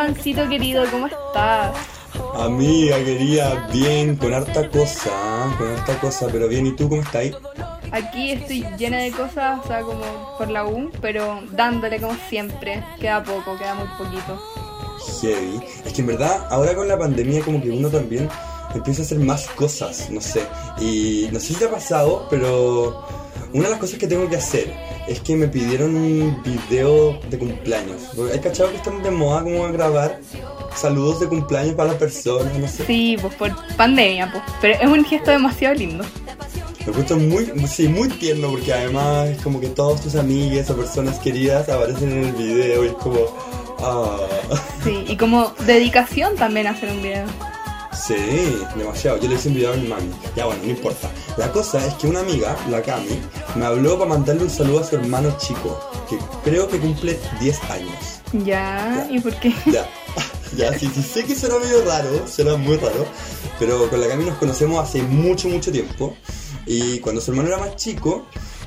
Sebancito querido, ¿cómo estás? Amiga querida, bien, con harta cosa, pero bien, ¿y tú cómo estás? Aquí estoy llena de cosas, o sea, como por la U, pero dándole como siempre. Queda poco, queda muy poquito. Heavy. Es que en verdad, ahora con la pandemia como que uno también empieza a hacer más cosas, no sé. Y no sé si te ha pasado, pero una de las cosas que tengo que hacer es que me pidieron un video de cumpleaños. Porque hay cachado que están de moda como a grabar saludos de cumpleaños para las personas, no sé. Sí, pues por pandemia, pues. Pero es un gesto demasiado lindo. Me gusta muy tierno porque además es como que todos tus amigues o personas queridas aparecen en el video y es como... Sí, y como dedicación también hacer un video. Sí, demasiado. Yo le hice un video a mi mami. Ya bueno, no importa. La cosa es que una amiga, la Cami, me habló para mandarle un saludo a su hermano chico, que creo que cumple 10 años. Ya. ¿Y por qué? Ya, sí, sé que será medio raro, será muy raro, pero con la Cami nos conocemos hace mucho tiempo. Y cuando su hermano era más chico,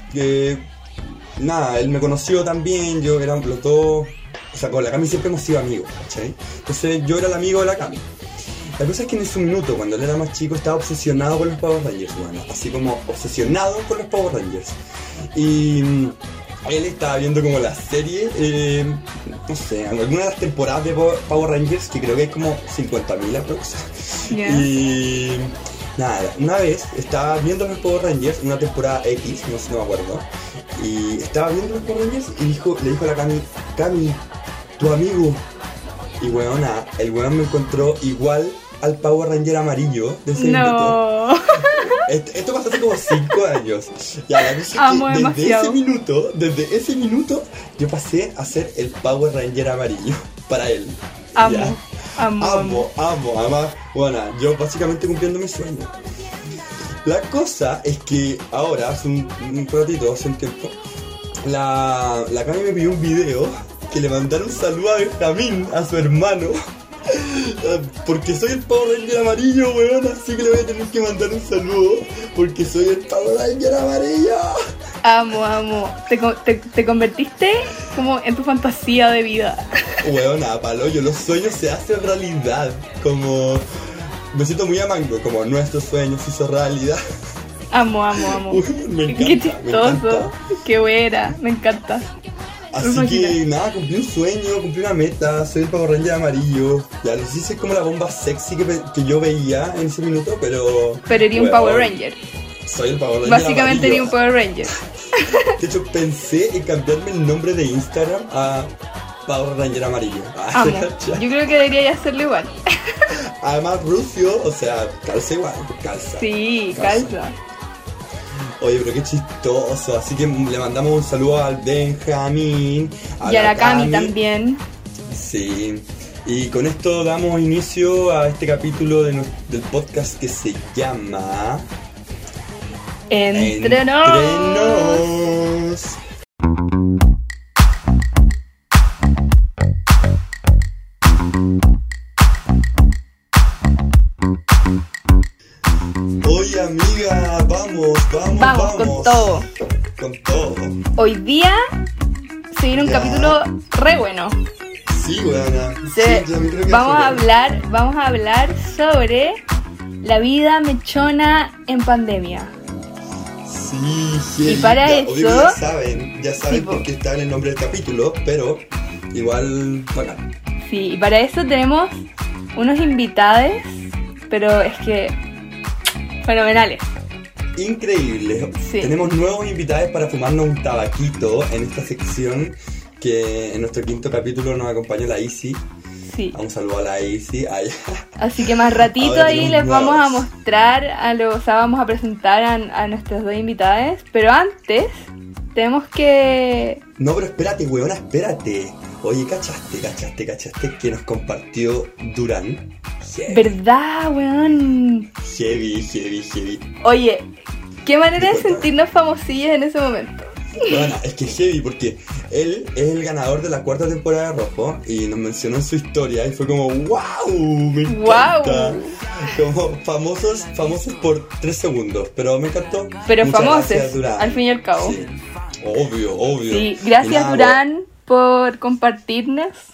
nada, él me conoció también, yo éramos los dos, o sea, con la Cami siempre hemos sido amigos, ¿cachai? Entonces yo era el amigo de la Cami. La cosa es que en ese minuto, cuando él era más chico, estaba obsesionado con los Power Rangers, bueno, así como obsesionado con los Power Rangers. Y él estaba viendo como la serie, no sé, alguna de las temporadas de Power Rangers, que creo que hay como 50.000 aproximadamente. Yeah. Y nada, una vez estaba viendo los Power Rangers, una temporada X, no me acuerdo, y estaba viendo los Power Rangers y le dijo a la Cami, tu amigo. Y weona, el weón me encontró igual al Power Ranger amarillo de ese minuto. Esto pasó hace como 5 años. Ya, la cosa es que desde ese minuto, yo pasé a ser el Power Ranger amarillo para él. Amo. Además, bueno, yo básicamente cumpliendo mi sueño. La cosa es que ahora, hace un ratito, hace un tiempo, la Cami me pidió un video que le mandaron un saludo a Benjamín, a su hermano. Porque soy el Power Ranger amarillo, weón, así que le voy a tener que mandar un saludo porque soy el Power Ranger amarillo. Amo. Te convertiste como en tu fantasía de vida. Weón, palo, yo los sueños se hacen realidad. Como... me siento muy a mango, como nuestro sueño se hizo realidad. Amo. Me encanta. Qué chistoso, qué buena, me encanta. Así que nada, cumplí un sueño, cumplí una meta, soy el Power Ranger amarillo. Ya, no sé si es como la bomba sexy que yo veía en ese minuto, pero... Pero eres un Power Ranger. Soy el Power Ranger básicamente amarillo. eres un Power Ranger. De hecho, pensé en cambiarme el nombre de Instagram a Power Ranger amarillo. Amo. Yo creo que debería hacerlo igual. Además, Rucio, o sea, calza igual, calza. Sí, calza. Oye, pero qué chistoso. Así que le mandamos un saludo al Benjamín. Y a la Cami también. Sí. Y con esto damos inicio a este capítulo del podcast que se llama... Entre nos. Oye, amiga, vamos con todo. Hoy día se viene un capítulo re bueno. Sí, buena. Vamos a hablar sobre la vida mechona en pandemia. Sí, y para ya, eso ya saben por qué está en el nombre del capítulo, pero igual bacán. Sí, y para eso tenemos unos invitados, pero es que fenomenales. Increíble. Sí. Tenemos nuevos invitados para fumarnos un tabaquito en esta sección que en nuestro 5º capítulo nos acompañó la Isi. Sí. Un saludo a la Isi. Así que más ratito ahí les vamos a mostrar, vamos a presentar a nuestros 2 invitados. Pero antes tenemos que... No, pero espérate, weona, espérate. Oye, ¿cachaste que nos compartió Durán? Heavy. ¿Verdad, weón? Heavy. Oye, qué manera de sentirnos famosillas en ese momento. Bueno, es que heavy porque él es el ganador de la 4ª temporada de Rojo y nos mencionó en su historia y fue como ¡wow! Me encanta. Wow. Como famosos por 3 segundos, pero me encantó. Pero muchas famosos, gracias, Durán. Al fin y al cabo. Sí. Obvio. Sí, gracias Durán por compartirnos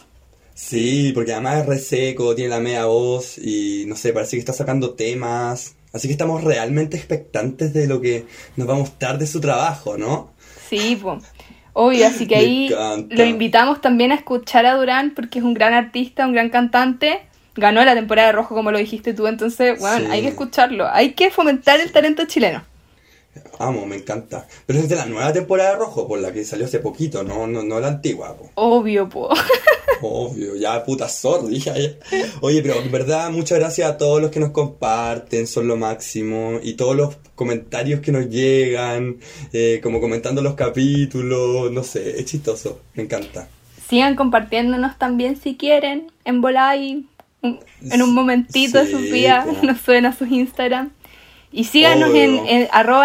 Sí, porque además es re seco, tiene la media voz y no sé, parece que está sacando temas. Así que estamos realmente expectantes de lo que nos va a mostrar de su trabajo, ¿no? Sí, pues. Obvio, así que Me ahí encanta. lo invitamos también a escuchar a Durán porque es un gran artista, un gran cantante. Ganó la temporada de Rojo, como lo dijiste tú, entonces, bueno, Sí. hay que escucharlo. Hay que fomentar el talento chileno. Amo, me encanta. Pero es de la nueva temporada de Rojo, por la que salió hace poquito, no la antigua, po. Obvio, po. Obvio, ya puta sorry. Ya. Oye, pero en verdad, muchas gracias a todos los que nos comparten, son lo máximo. Y todos los comentarios que nos llegan, como comentando los capítulos, no sé, es chistoso, me encanta. Sigan compartiéndonos también si quieren, en Volai, en un momentito de sus Sí, vidas, po. nos suben a sus Instagram. Y síganos Obvio. en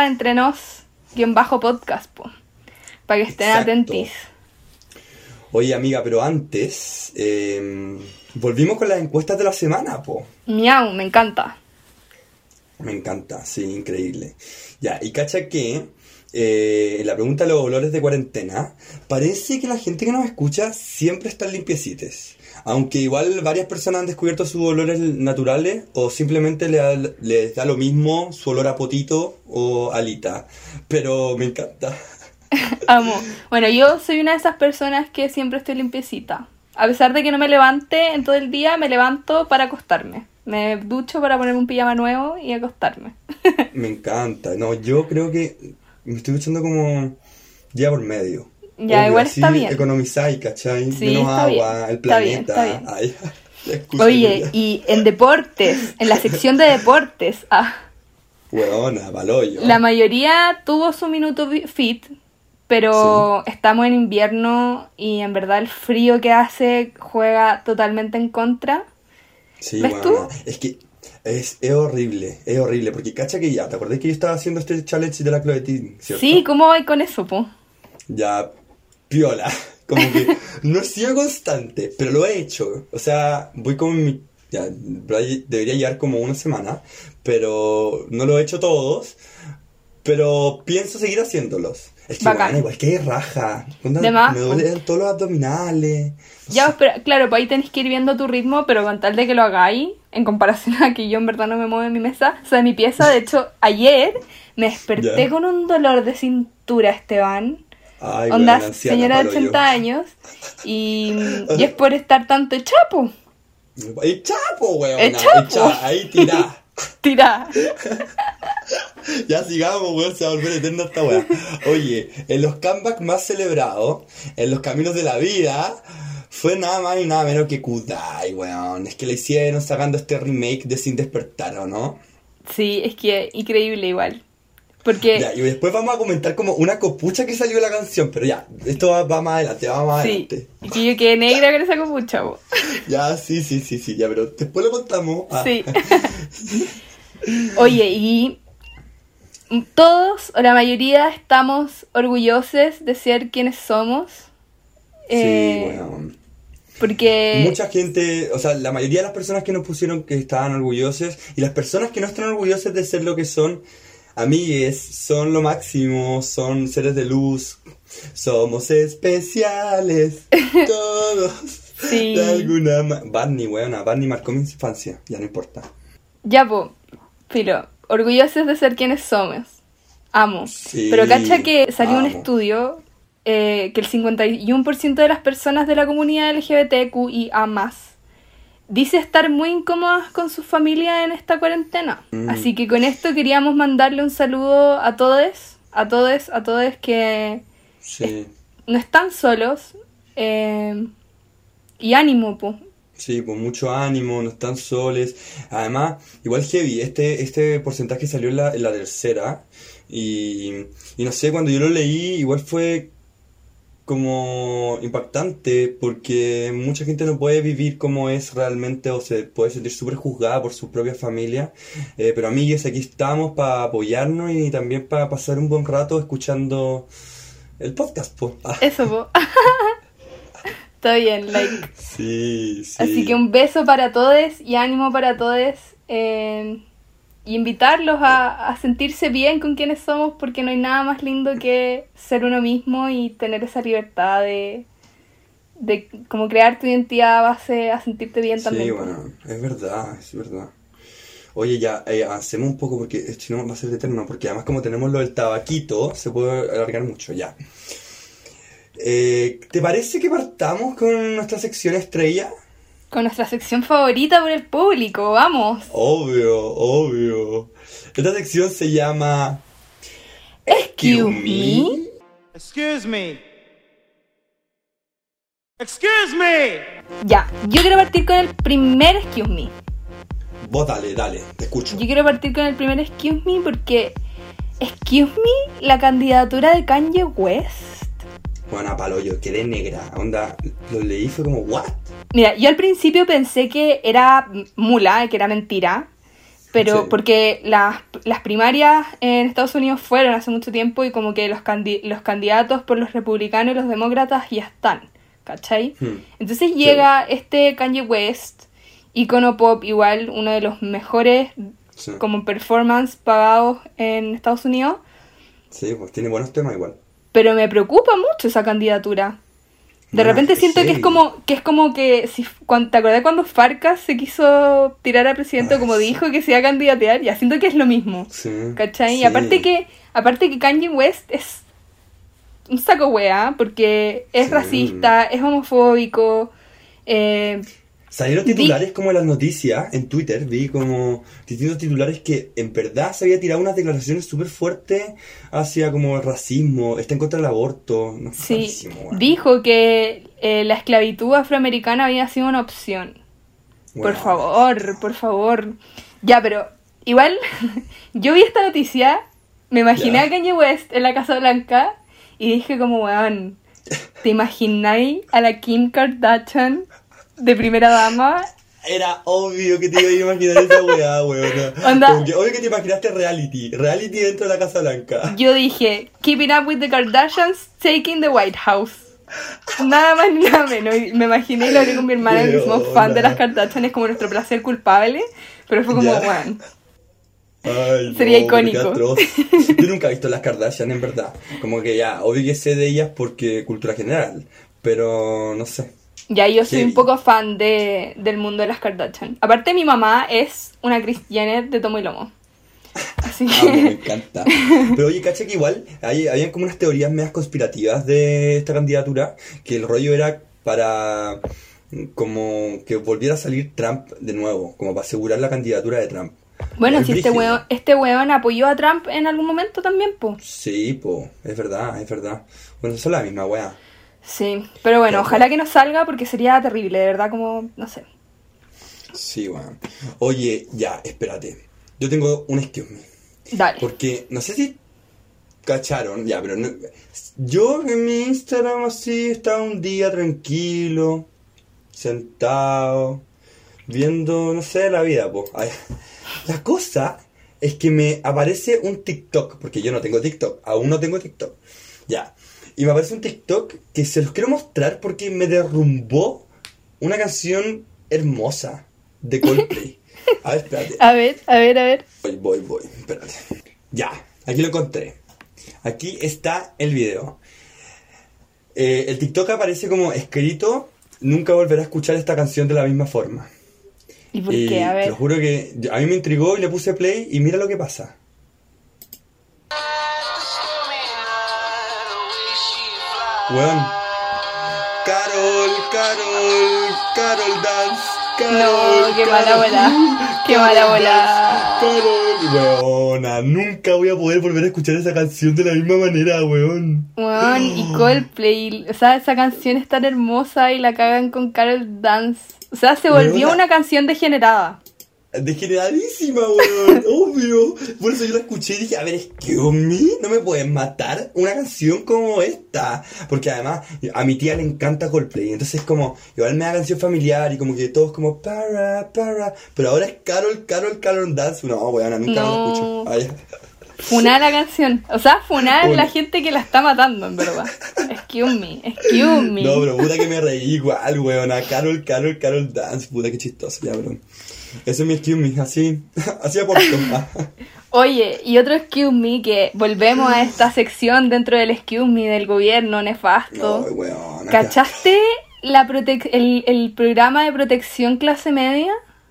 @entrenos_podcast, po, para que estén Exacto. atentis. Oye, amiga, pero antes, volvimos con las encuestas de la semana, po. Miau, me encanta. Me encanta, sí, increíble. Ya, y cacha que en la pregunta de los olores de cuarentena, parece que la gente que nos escucha siempre están limpiecites. Aunque igual varias personas han descubierto sus olores naturales o simplemente les da lo mismo su olor a potito o alita. Pero me encanta. Amo. Bueno, yo soy una de esas personas que siempre estoy limpiecita. A pesar de que no me levante en todo el día, me levanto para acostarme. Me ducho para ponerme un pijama nuevo y acostarme. Me encanta. No, yo creo que me estoy duchando como día por medio. Ya, Obvio, igual así está bien. economizáis, ¿cachai? Sí, Menos está agua, bien, el está bien, planeta. está bien. Ay, la excusa Oye, culia. y en deportes, en la sección de deportes, Hueona, paloyo. la mayoría tuvo su minuto fit, pero estamos en invierno y en verdad el frío que hace juega totalmente en contra. Sí, ¿Ves hueona. tú? Es que es horrible, porque cacha que ya, ¿te acordás que yo estaba haciendo este challenge de la cloetín, cierto? Sí, ¿cómo vais con eso, po? Ya, piola, como que no he sido constante, pero lo he hecho, o sea, voy como en mi, ya, debería llevar como una semana, pero no lo he hecho todos, pero pienso seguir haciéndolos. Es que Bacán. bueno, igual que hay raja, onda, De más, me po. duelen todos los abdominales. No Ya, sé. pero, claro, pues ahí tenéis que ir viendo tu ritmo, pero con tal de que lo hagáis, en comparación a que yo en verdad no me muevo en mi mesa, o sea, en mi pieza. De hecho, ayer me desperté Ya. con un dolor de cintura, Esteban. Ay, Onda, weón, anciana, señora de palo 80 yo. años, y es por estar tanto chapo. ¡El chapo, weón! ¡El chapo! Ahí tirá. Tira. Ya sigamos, weón, se va a volver eterna esta weá. Oye, en los comebacks más celebrados, en los caminos de la vida, fue nada más y nada menos que Kudai, weón. Es que le hicieron sacando este remake de Sin Despertar, ¿o no? Sí, es que increíble igual. Porque, Ya, y después vamos a comentar como una copucha que salió de la canción, pero ya, esto va más adelante, va más sí, adelante. y que yo quedé negra con esa copucha, po. Ya, sí, ya, pero después lo contamos. Ah. Sí. Oye, y todos, o la mayoría, estamos orgullosos de ser quienes somos. Sí, weón. Porque... Mucha gente, o sea, la mayoría de las personas que nos pusieron que estaban orgullosas y las personas que no están orgullosas de ser lo que son, amigues, son lo máximo, son seres de luz, somos especiales, todos, Sí. de alguna manera. Barney marcó mi infancia, ya no importa. Ya, po, filo, orgullosos de ser quienes somos. Amo. Sí, Pero cacha que salió un amo. estudio que el 51% de las personas de la comunidad LGBTQIA+, dice estar muy incómodas con su familia en esta cuarentena. Así que con esto queríamos mandarle un saludo a todos que Sí, no están solos. Y ánimo, po. sí, pues mucho ánimo, no están soles. Además, igual heavy, este porcentaje salió en la tercera. Y no sé, cuando yo lo leí, igual fue como impactante, porque mucha gente no puede vivir como es realmente o se puede sentir súper juzgada por su propia familia. Pero amigues, aquí estamos para apoyarnos y también para pasar un buen rato escuchando el podcast, po. Ah, Eso, po. Está bien, like. sí, sí. Así que un beso para todos y ánimo para todos. Y invitarlos a sentirse bien con quienes somos, porque no hay nada más lindo que ser uno mismo y tener esa libertad de como crear tu identidad a base a sentirte bien también. Sí, bueno, es verdad. Oye, ya, avancemos un poco porque si no va a ser eterno, porque además como tenemos lo del tabaquito, se puede alargar mucho, ya. ¿Te parece que partamos con nuestra sección estrella? Con nuestra sección favorita por el público, vamos. Obvio. Esta sección se llama... Excuse me. Excuse me. Excuse me. Ya, yo quiero partir con el primer excuse me. Vos dale, te escucho. Yo quiero partir con el primer excuse me porque... Excuse me, la candidatura de Kanye West. Bueno, palo, yo quedé negra. Onda, lo leí, fue como, ¿what? Mira, yo al principio pensé que era mula, que era mentira. Pero Sí. porque las primarias en Estados Unidos fueron hace mucho tiempo y como que los candidatos por los republicanos y los demócratas ya están, ¿cachai? Entonces llega este Kanye West, ícono pop igual, uno de los mejores Sí. como performance pagados en Estados Unidos, Sí, pues tiene buenos temas igual. pero me preocupa mucho esa candidatura. De Bueno, repente es siento que heavy. es como que si ¿te acordás cuando Farcas se quiso tirar a presidente como sí. dijo que se iba a candidatear? Ya siento que es lo mismo. Sí. ¿Cachai? Sí. Y aparte que Kanye West es un saco wea, porque es Sí. racista, es homofóbico, Salieron titulares como en las noticias, en Twitter, vi como distintos titulares que en verdad se había tirado unas declaraciones súper fuertes hacia como el racismo, está en contra del aborto. No, sí, rarísimo, weón. dijo que la esclavitud afroamericana había sido una opción. Bueno, Por favor. Ya, pero igual yo vi esta noticia, me imaginé Ya. a Kanye West en la Casa Blanca y dije como, weón, ¿te imagináis a la Kim Kardashian de primera dama? Era obvio que te iba a imaginar esa weá, weón. Onda. Como que obvio que te imaginaste reality dentro de la Casa Blanca. Yo dije, Keeping Up with the Kardashians, Taking the White House. Nada más ni nada menos. Y me imaginé y lo hablé con mi hermana, que somos fan de las Kardashian, es como nuestro placer culpable. Pero fue como, Ya. weón. Ay, Sería no, pero qué icónico. atroz. Yo nunca he visto las Kardashian, en verdad. Como que ya, obvio que sé de ellas porque cultura general. Pero no sé. Ya, yo soy Heavy. un poco fan del mundo de las Kardashian. Aparte, mi mamá es una Kris Jenner de tomo y lomo. Así Ah, me que... encanta. Pero oye, caché que igual habían como unas teorías medias conspirativas de esta candidatura, que el rollo era para como que volviera a salir Trump de nuevo, como para asegurar la candidatura de Trump. Bueno, Es si brígido. este weón apoyó a Trump en algún momento también, po. Sí, po, es verdad. Bueno, son la misma wea. Sí, pero bueno, Pero- ojalá que no salga porque sería terrible, de verdad, como, no sé. Sí, weón. Oye, ya, espérate. Yo tengo un excuse me. Dale. Porque no sé si cacharon, ya, pero no, yo en mi Instagram así estaba un día tranquilo, sentado, viendo, no sé, la vida, po. Ay, la cosa es que me aparece un TikTok, porque yo no tengo TikTok, aún no tengo TikTok. Ya. Y me aparece un TikTok que se los quiero mostrar porque me derrumbó una canción hermosa de Coldplay. A ver, espérate. A ver. Voy, espérate. Ya, aquí lo encontré. Aquí está el video. El TikTok aparece como escrito: nunca volveré a escuchar esta canción de la misma forma. ¿Y por Y qué? A te ver. lo juro que a mí me intrigó y le puse play y mira lo que pasa. Weón. Carol Dance. No, qué mala bola. Qué mala bola. Carol, weona, nunca voy a poder volver a escuchar esa canción de la misma manera, weón. Weón, y Coldplay, o sea, esa canción es tan hermosa y la cagan con Carol Dance. O sea, se volvió Weona. una canción degenerada. Degeneradísima, weón, obvio. Por eso yo la escuché y dije, a ver, excuse me, no me pueden matar una canción como esta. Porque además, a mi tía le encanta Coldplay, entonces como, igual me da canción familiar y como que todos como, para. Pero ahora es Carol Dance. No, weón, nunca No. la escucho. Ay, Funar la canción. O sea, funar Bueno. la gente que la está matando, en verdad. Excuse me. no, pero puta que me reí igual, weón. A Carol Dance. Puta que chistoso, ya, bro. Ese es mi excuse me, así aporto. Oye, y otro excuse me, que volvemos a esta sección dentro del excuse me del gobierno No, nefasto. weón. ¿Cachaste el programa de protección clase media?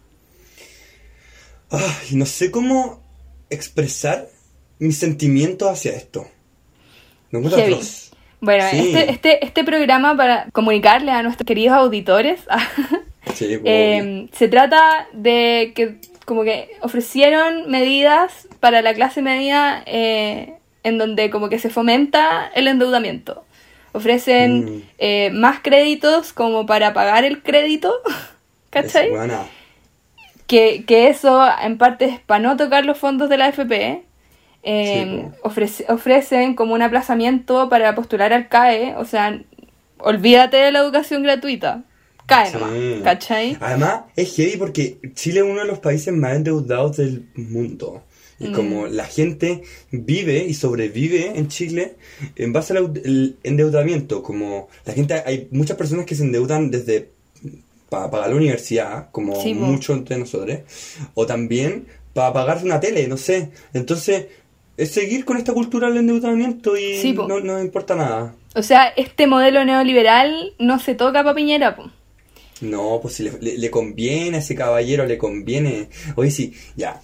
Ay, no sé cómo expresar mis sentimientos hacia esto. No encuentro Heavy. atroz. Bueno, Sí. este programa, para comunicarle a nuestros queridos auditores, Sí, pues, se trata de que como que ofrecieron medidas para la clase media en donde como que se fomenta el endeudamiento. Ofrecen más créditos como para pagar el crédito, ¿cachai? es buena. Que eso en parte es para no tocar los fondos de la AFP. Ofrecen como un aplazamiento para postular al CAE, o sea, olvídate de la educación gratuita, CAE nomás, Sí. ¿cachai? Además, es heavy porque Chile es uno de los países más endeudados del mundo. Y como la gente vive y sobrevive en Chile en base al endeudamiento, como la gente, hay muchas personas que se endeudan desde para pagar la universidad, como Sí, po. muchos de nosotros, o también para pagarse una tele, no sé. Entonces, es seguir con esta cultura del endeudamiento y Sí, po. no importa nada. O sea, este modelo neoliberal no se toca pa' Piñera, po. No, pues si le conviene a ese caballero, le conviene. Oye, sí, ya.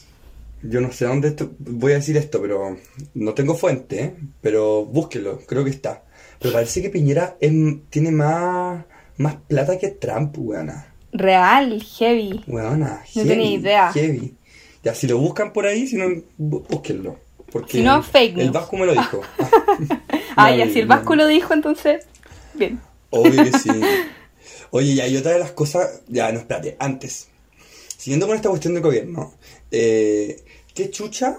Yo no sé dónde voy a decir esto, pero no tengo fuente, ¿eh? Pero búsquenlo, creo que está. Pero parece que Piñera tiene más plata que Trump, weona. Real, heavy. Weona, No heavy, tenía idea. heavy. Ya, si lo buscan por ahí, si no, búsquenlo. Porque Si no, fake el news. Vasco me lo dijo. Ah, ya, si el Vasco lo dijo, entonces, bien. Obvio que sí. Oye, y hay otra de las cosas... Ya, no, espérate, antes. Siguiendo con esta cuestión del gobierno, ¿qué chucha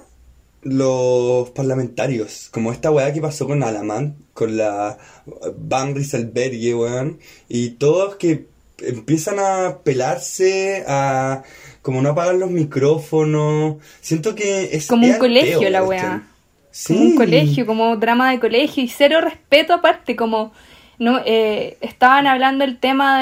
los parlamentarios? Como esta weá que pasó con Alamán, con la Van Rieselberghe, weón, y todos que empiezan a pelarse, a como no apagar los micrófonos. Siento que es... Como un es colegio ateo la cuestión. weá. Sí. Como un colegio, como drama de colegio y cero respeto aparte, como no estaban hablando el tema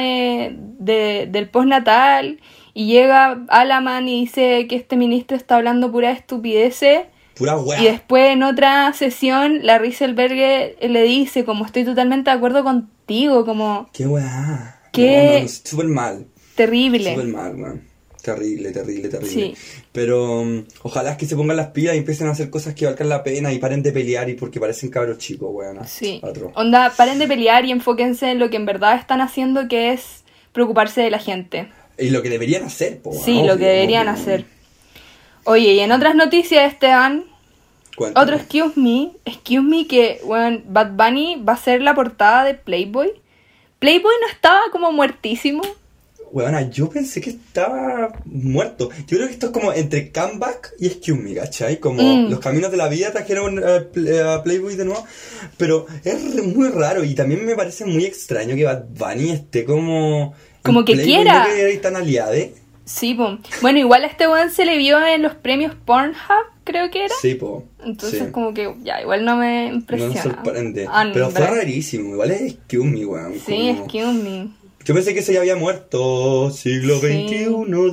del postnatal y llega Alaman y dice que este ministro está hablando pura estupideces Pura weá. y después en otra sesión la Rieselberghe le dice como estoy totalmente de acuerdo contigo, como Qué weá. Qué- No, súper mal. terrible. Súper mal, man. Terrible. Sí. Pero ojalá es que se pongan las pilas y empiecen a hacer cosas que valgan la pena y paren de pelear y porque parecen cabros chicos, weón. Sí. Otro. Onda, paren de pelear y enfóquense en lo que en verdad están haciendo, que es preocuparse de la gente. Y lo que deberían hacer, po. Sí, obvio, lo que deberían obvio. hacer. Oye, y en otras noticias, Esteban, Cuéntame. otro excuse me, que bueno, Bad Bunny va a ser la portada de Playboy. Playboy no estaba como muertísimo. Weona, yo pensé que estaba muerto. Yo creo que esto es como entre Comeback y Excuse Me, ¿cachai? Como los caminos de la vida trajeron a Playboy de nuevo. Pero es muy raro y también me parece muy extraño que Bad Bunny esté como... Como en que Playboy, quiera. ¿no? Que tan aliade. Sí, po. Bueno, igual a este weón se le vio en los premios Pornhub, creo que era. Sí, po. Entonces sí. como que ya, igual no me No impresiona. nos sorprende. Ah, Pero fue ¿verdad? rarísimo. Igual es Excuse Me, weón. Sí, como- excuse me. Yo pensé que ese ya había muerto. Siglo Sí. XXI,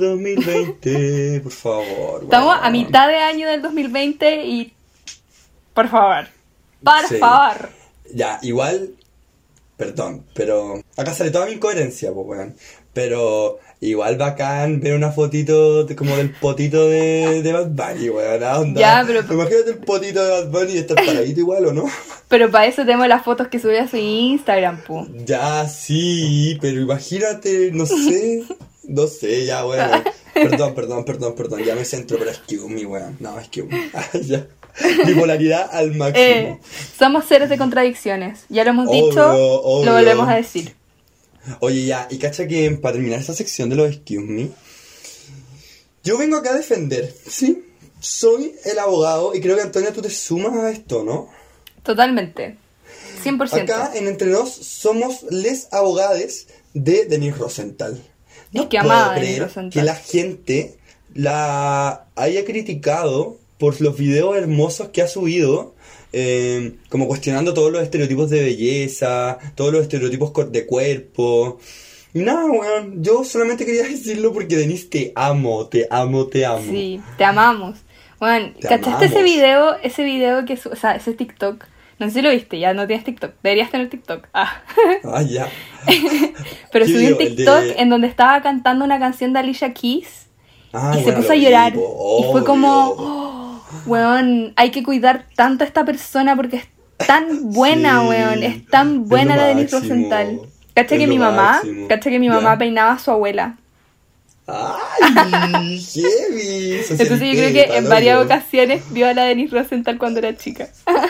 2020. Por favor. Estamos weón. a mitad de año del 2020 y... Por favor. Por Sí. favor. Ya, igual, perdón, pero acá sale toda mi incoherencia, pues, weón. Pero igual bacán ver una fotito como del potito de Bad Bunny, weón. ¿Ah? Onda. Ya, pero- Imagínate el potito de Bad Bunny y estar paradito igual, ¿o no? Pero para eso tenemos las fotos que sube a su Instagram, pu. Ya, sí, pero imagínate, no sé, ya, bueno. Perdón, ya me centro, pero excuse me, weón. No, excuse me. Ah, ya. Bipolaridad al máximo. Somos seres de contradicciones. Ya lo hemos Obvio, dicho, obvio. lo volvemos a decir. Oye, ya, y cacha que para terminar esta sección de los excuse me, yo vengo acá a defender, ¿sí? Soy el abogado y creo que Antonia tú te sumas a esto, ¿no? Totalmente. 100%. Acá en Entre Nos somos les abogades de Denise Rosenthal. No Es que puedo amaba a Denise creer Rosenthal. que la gente la haya criticado por los videos hermosos que ha subido, como cuestionando todos los estereotipos de belleza, todos los estereotipos de cuerpo. Y nada, weón, yo solamente quería decirlo porque Denise, te amo. Sí, te amamos. Bueno, Te ¿cachaste amamos. ese video que, o sea, ese TikTok No sé si lo viste, ya no tienes TikTok. Deberías tener TikTok. Ah. Ah, ya. Pero ¿Qué subí un video? El TikTok de- en donde estaba cantando una canción de Alicia Keys Ah, y se bueno, puso a lo vi, llorar. po, Y fue como, obvio. oh, weón, hay que cuidar tanto a esta persona porque es tan buena, Sí, weón. Es tan es buena lo la Denise máximo. Rosenthal. Cacha Es que lo mi mamá, máximo. cacha que mi Ya. mamá peinaba a su abuela. ¡Ay! ¡Heavy! Entonces yo creo que en varias ocasiones vio a la Denise Rosenthal cuando era chica.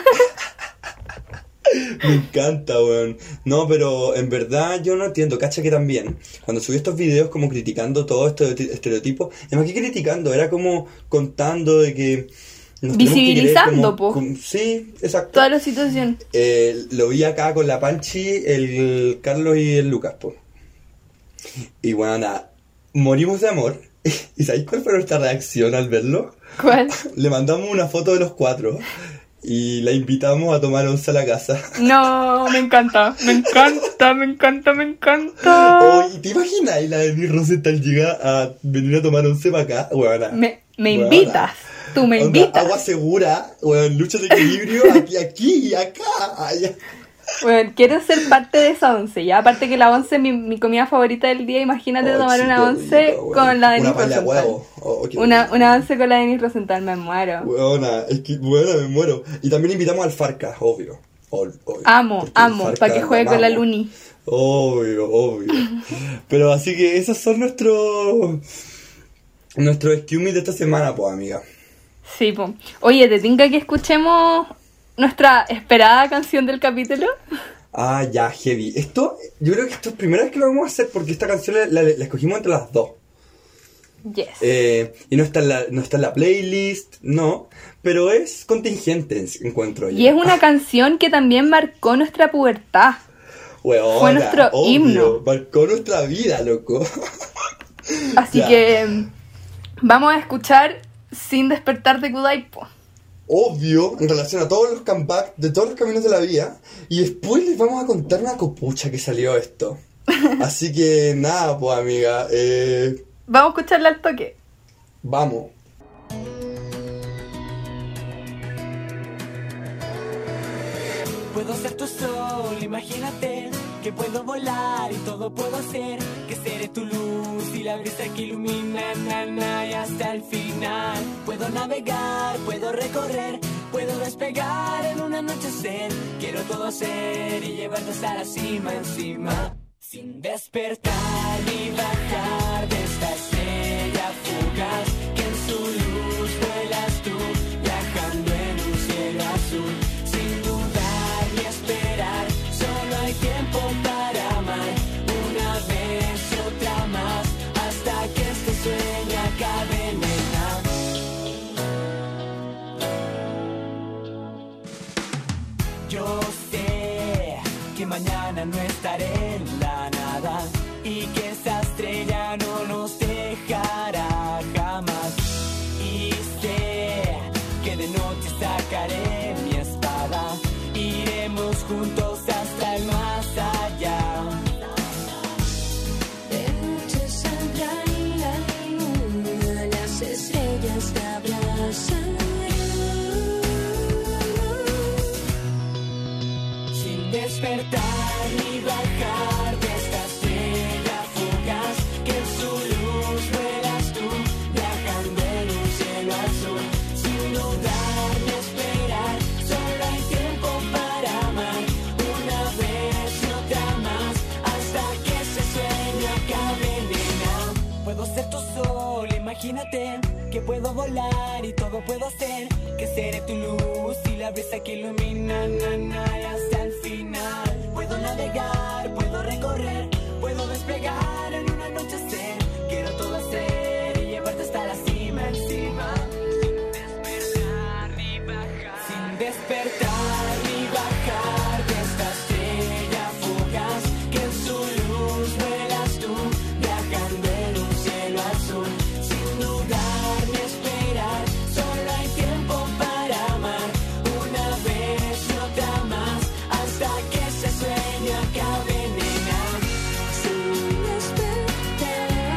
Me encanta, weón. No, pero en verdad yo no entiendo. Cacha que también, cuando subí estos videos como criticando todo este estereotipo, además que criticando, era como contando de que... nos tenemos que querer Visibilizando, como- po. Sí, exacto. Toda la situación. Lo vi acá con la Panchi, el Carlos y el Lucas, po. Y bueno, nada, morimos de amor. ¿Y sabéis cuál fue nuestra reacción al verlo? ¿Cuál? Le mandamos una foto de los cuatro y la invitamos a tomar once a la casa. No, me encanta, me encanta, me encanta, me encanta. ¿Y te imaginas? Y la Denise Rosenthal llega a venir a tomar once para acá. Bueno, Me bueno, invitas, tú me onda, invitas. agua segura, bueno, lucha de equilibrio aquí y acá. Allá. Bueno, quiero ser parte de esa once, ya. Aparte que la once es mi comida favorita del día. Imagínate Oh, tomar chico una once rico, con weón. la Denise Una paella de Rosenthal. huevo. Oh, qué Una rico. once con la Denise Rosenthal, me muero. Buena, es que buena, me muero. Y también invitamos al Farca, obvio. Obvio, Amo, porque el amo, Farca para que lo juegue con la amamos. Luni. Obvio. Pero así que esos son nuestros excuse me de esta semana, pues, amiga. Sí, po. Oye, ¿te tinca que escuchemos nuestra esperada canción del capítulo? Ah, ya, heavy. Yo creo que esto es la primera vez que lo vamos a hacer porque esta canción la escogimos entre las dos. Yes. Y no está en la playlist, no, pero es contingente, encuentro yo. Y es una canción que también marcó nuestra pubertad. Weona, fue nuestro obvio, himno. marcó nuestra vida, loco. Así Ya. que vamos a escuchar Sin despertar de Kudai, po. Obvio, en relación a todos los comebacks de todos los caminos de la vida. Y después les vamos a contar una copucha que salió esto. Así que nada, pues, amiga, Vamos a escucharla al toque. vamos. Puedo ser tu sol, imagínate que puedo volar y todo puedo hacer, que seré tu luz y la brisa que ilumina y hasta el final. Puedo navegar, puedo recorrer, puedo despegar en un anochecer. Quiero todo hacer y llevarte hasta la cima encima, sin despertar ni bajar de esta estrella fugaz, que en su luz vuelas tú, viajando en un cielo azul. Sin dudar ni esperar, solo hay tiempo para amar, una vez y otra más, hasta que este sueño acabe, nena. Yo sé que mañana no estaré en la nada y que esa estrella no nos dejará jamás. Y sé que de noche sacaré mi espada, iremos juntos hasta el más allá. De noche saldrá la luna, las estrellas te abrazarán. Sin despertar ni bajar de esta estrella fugaz, que en su luz vuelas tú, viajando en un cielo azul. Sin dudar ni esperar, solo hay tiempo para amar, una vez y otra más, hasta que ese sueño acabe, nena. Puedo ser tu sol, imagínate que puedo volar y todo puedo hacer, que seré tu luz y la brisa que ilumina y hasta el final. Puedo navegar, puedo recorrer, puedo despegar en un anochecer. Quiero todo hacer y llevarte hasta la cima encima. Sin despertar ni bajar de esta estrella fugaz, que en su luz vuelas tú, viajando en un cielo azul. Sin dudar ni esperar, solo hay tiempo para amar, una vez y otra más, hasta que ese sueño acabe, nena. Sin despertar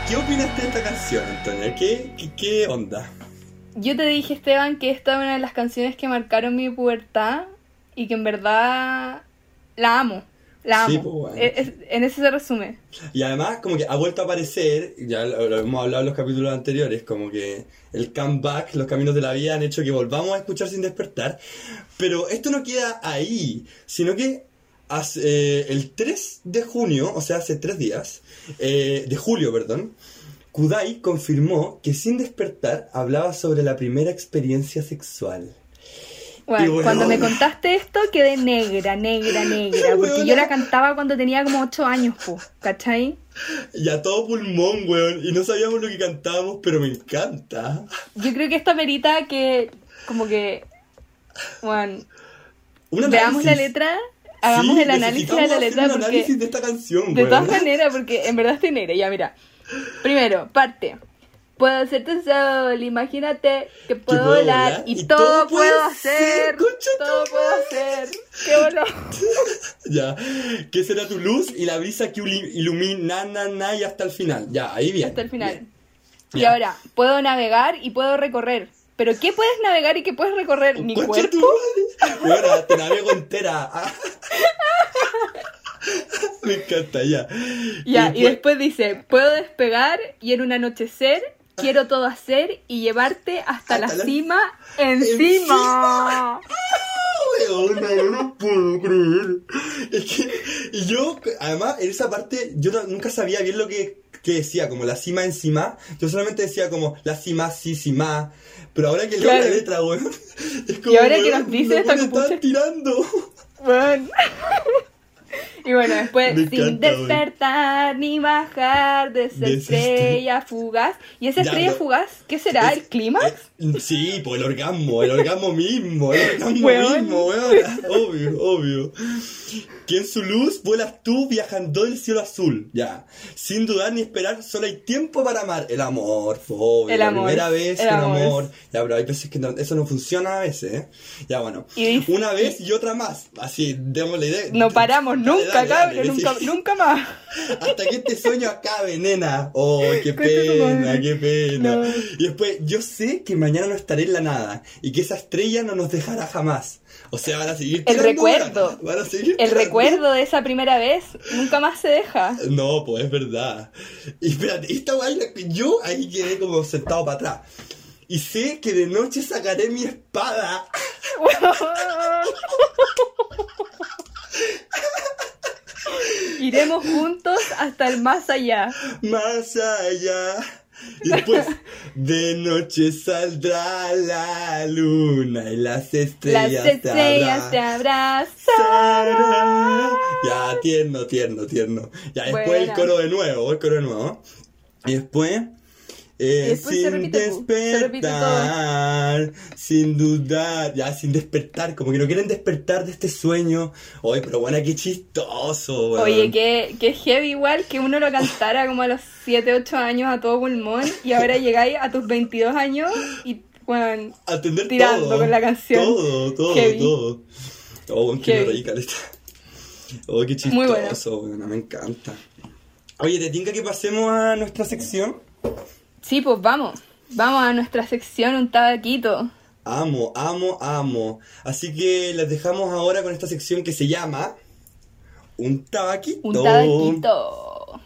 ¿Qué opinas de esta canción, Antonia? ¿Qué onda? Yo te dije, Esteban, que esta es una de las canciones que marcaron mi pubertad y que en verdad la amo. La amo. Sí, pues, bueno. En eso se resume. Y además, como que ha vuelto a aparecer, ya lo hemos hablado en los capítulos anteriores, como que el comeback, los caminos de la vida han hecho que volvamos a escuchar Sin Despertar. Pero esto no queda ahí, sino que el 3 de junio, o sea, hace 3 días, de julio, perdón, Kudai confirmó que Sin Despertar hablaba sobre la primera experiencia sexual. Bueno, cuando me contaste esto quedé negra, porque yo la cantaba cuando tenía como 8 años, ¿cachai? Y a todo pulmón, weón, y no sabíamos lo que cantábamos, pero me encanta. Yo creo que esta merita que, como que, bueno, Un veamos la análisis. letra, hagamos Sí, el análisis de la necesitamos letra, hacer un porque análisis de esta canción, de todas weón. maneras, porque en verdad estoy negra, ya mira. Primero, parte. Puedo hacerte sol, imagínate que puedo volar y todo puedo hacer, concha tu todo puedo hacer. ¡Qué voló! Ya, ¿qué será tu luz? Y la brisa que ilumina, y hasta el final. Ya, ahí bien. Hasta el final. Bien. Y Ya. ahora, puedo navegar y puedo recorrer. ¿Pero qué puedes navegar y qué puedes recorrer? ¿Mi Concha tu cuerpo? madre. Bueno, te navego entera. Me encanta, ya. Ya, y después dice, puedo despegar y en un anochecer quiero todo hacer y llevarte hasta la cima encima. Weona, no lo puedo creer. Es que, y yo, además, en esa parte, yo nunca sabía bien lo que decía, como la cima encima. Yo solamente decía como la cima, sí, cima. Pero ahora que leo Claro. la letra, weón, es como, Y ahora que weón, nos dice los esta weones capucha. están tirando. Bueno. Y bueno, después, Me sin encanta, güey. despertar ni bajar de esa De esa estrella fugaz. ¿Y esa Ya, estrella no. fugaz? ¿Qué será? ¿El clímax? Sí, pues el orgasmo mismo, Weón. mismo, weón. Obvio. Que en su luz vuelas tú viajando del cielo azul, ya. Sin dudar ni esperar, solo hay tiempo para amar. El amor, obvio. El amor, La primera vez el con amor. amor. Ya, pero hay veces que eso no funciona a veces, ¿eh? Ya, bueno. Y dice- Una vez y otra más. Así, démosle idea. No paramos nunca, cabrón, sí. nunca más. Hasta que este sueño acabe, nena. Oh, qué Concha tu pena, madre. qué pena. No. Y después, yo sé que mañana no estaré en la nada y que esa estrella no nos dejará jamás. O sea, van a seguir El tirando, recuerdo. weón. Van a seguir El tirando. recuerdo de esa primera vez nunca más se deja. No, pues es verdad. Y espérate, esta weá, yo ahí quedé como sentado para atrás. Y sé que de noche sacaré mi espada. Iremos juntos hasta el más allá. Más allá. Y después, de noche saldrá la luna y las Las estrellas, estrellas te abrazarán. Ya, tierno. Ya, después Buena. el coro de nuevo. Y después, después se sin repite, se repite despertar, sin dudar, ya, sin despertar, como que no quieren despertar de este sueño. Oye, pero bueno, qué chistoso, weón. Oye, qué heavy igual que uno lo cantara como a los 7, 8 años a todo pulmón y ahora llegáis a tus 22 años y, bueno, Atender tirando todo, con la canción. Heavy. todo. Oh, bueno, que Heavy. me reí, caleta. Oh, qué Muy bueno. chistoso, bueno, me encanta. Oye, ¿te tinca que pasemos a nuestra sección? Sí, pues vamos a nuestra sección, un tabaquito. Amo. Así que les dejamos ahora con esta sección que se llama Un tabaquito. Un tabaquito.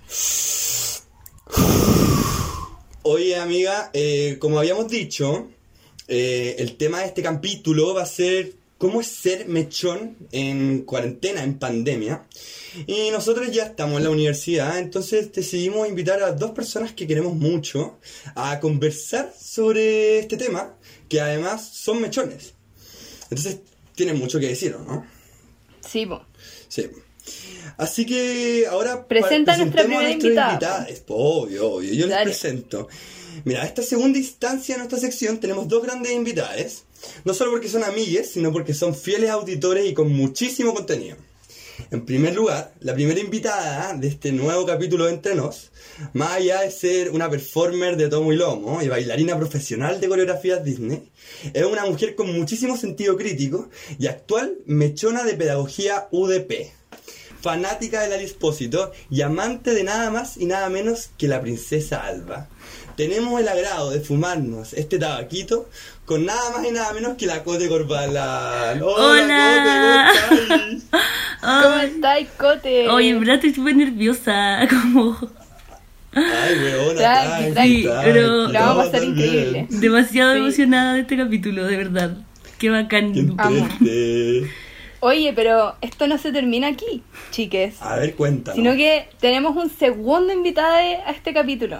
Oye, amiga, como habíamos dicho, el tema de este capítulo va a ser cómo es ser mechón en cuarentena, en pandemia. Y nosotros ya estamos en la universidad, entonces decidimos invitar a 2 personas que queremos mucho a conversar sobre este tema, que además son mechones. Entonces tienen mucho que decir, ¿no? Sí, pues. Sí. Así que ahora Presenta a nuestra presentemos primera nuestra invitada. Es obvio. Yo les Dale. presento. Mira, esta segunda instancia de nuestra sección tenemos 2 grandes invitadas. No solo porque son amigues, sino porque son fieles auditores y con muchísimo contenido. En primer lugar, la primera invitada de este nuevo capítulo de Entre Nos, más allá de ser una performer de tomo y lomo y bailarina profesional de coreografías Disney, es una mujer con muchísimo sentido crítico y actual mechona de pedagogía UDP. fanática de Lali Espósito y amante de nada más y nada menos que la princesa Alba. Tenemos el agrado de fumarnos este tabaquito con nada más y nada menos que la Cote Corbalán. ¡Hola! Cote, ¿cómo estáis? ¿Cómo estáis, Cote? Oye, en verdad estoy súper nerviosa, como Ay, weona, Tranqui, tranqui, pero la vamos a pasar todo increíble. bien. demasiado Sí. emocionada de este capítulo, de verdad. Qué bacán. Qué Amo. entrete. Oye, pero esto no se termina aquí, chiques. A ver, cuéntanos. Sino que tenemos un segundo invitado a este capítulo.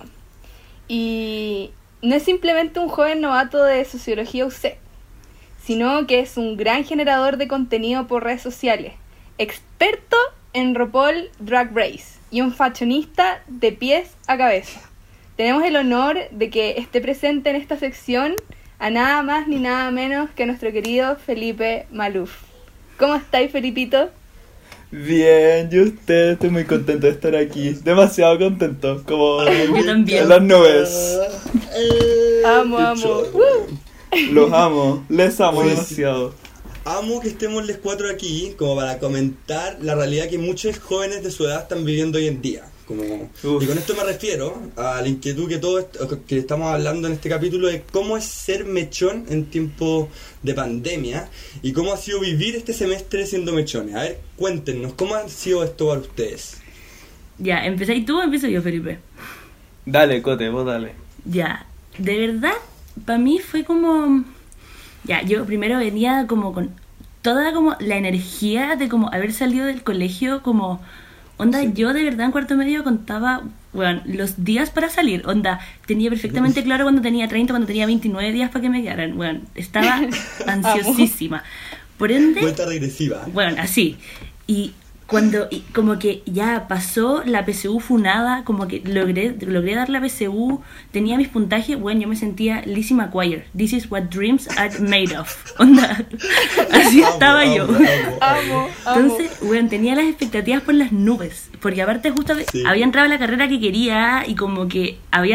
Y no es simplemente un joven novato de Sociología UC, sino que es un gran generador de contenido por redes sociales, experto en RuPaul Drag Race y un fashionista de pies a cabeza. Tenemos el honor de que esté presente en esta sección a nada más ni nada menos que nuestro querido Felipe Maluf. ¿Cómo estáis, Felipito? Bien, ¿y usted? Estoy muy contento de estar aquí. Demasiado contento. Como Yo también. en las nubes. Amo, qué amo. choro. Los amo. Les amo Oye, demasiado. Amo que estemos los cuatro aquí como para comentar la realidad que muchos jóvenes de su edad están viviendo hoy en día. Uf. Y con esto me refiero a la inquietud que estamos hablando en este capítulo de cómo es ser mechón en tiempo de pandemia y cómo ha sido vivir este semestre siendo mechones. A ver, cuéntenos, ¿cómo ha sido esto para ustedes? Ya, ¿empezáis tú o empiezo yo, Felipe? Dale, Cote, vos dale. Ya, de verdad, para mí fue como... Ya, yo primero venía como con toda como la energía de como haber salido del colegio como... Onda, yo de verdad en cuarto medio contaba, bueno, los días para salir. Onda, tenía perfectamente claro cuando tenía 30, cuando tenía 29 días para que me quedaran. Bueno, estaba ansiosísima. Por ende, Cuenta regresiva. bueno, así. Y cuando como que ya pasó la PSU funada, como que logré dar la PSU, tenía mis puntajes, bueno, yo me sentía Lizzie McGuire. This is what dreams are made of. Onda, así estaba yo. Amo. Entonces, bueno, tenía las expectativas por las nubes, porque aparte justo Sí. había entrado a la carrera que quería y como que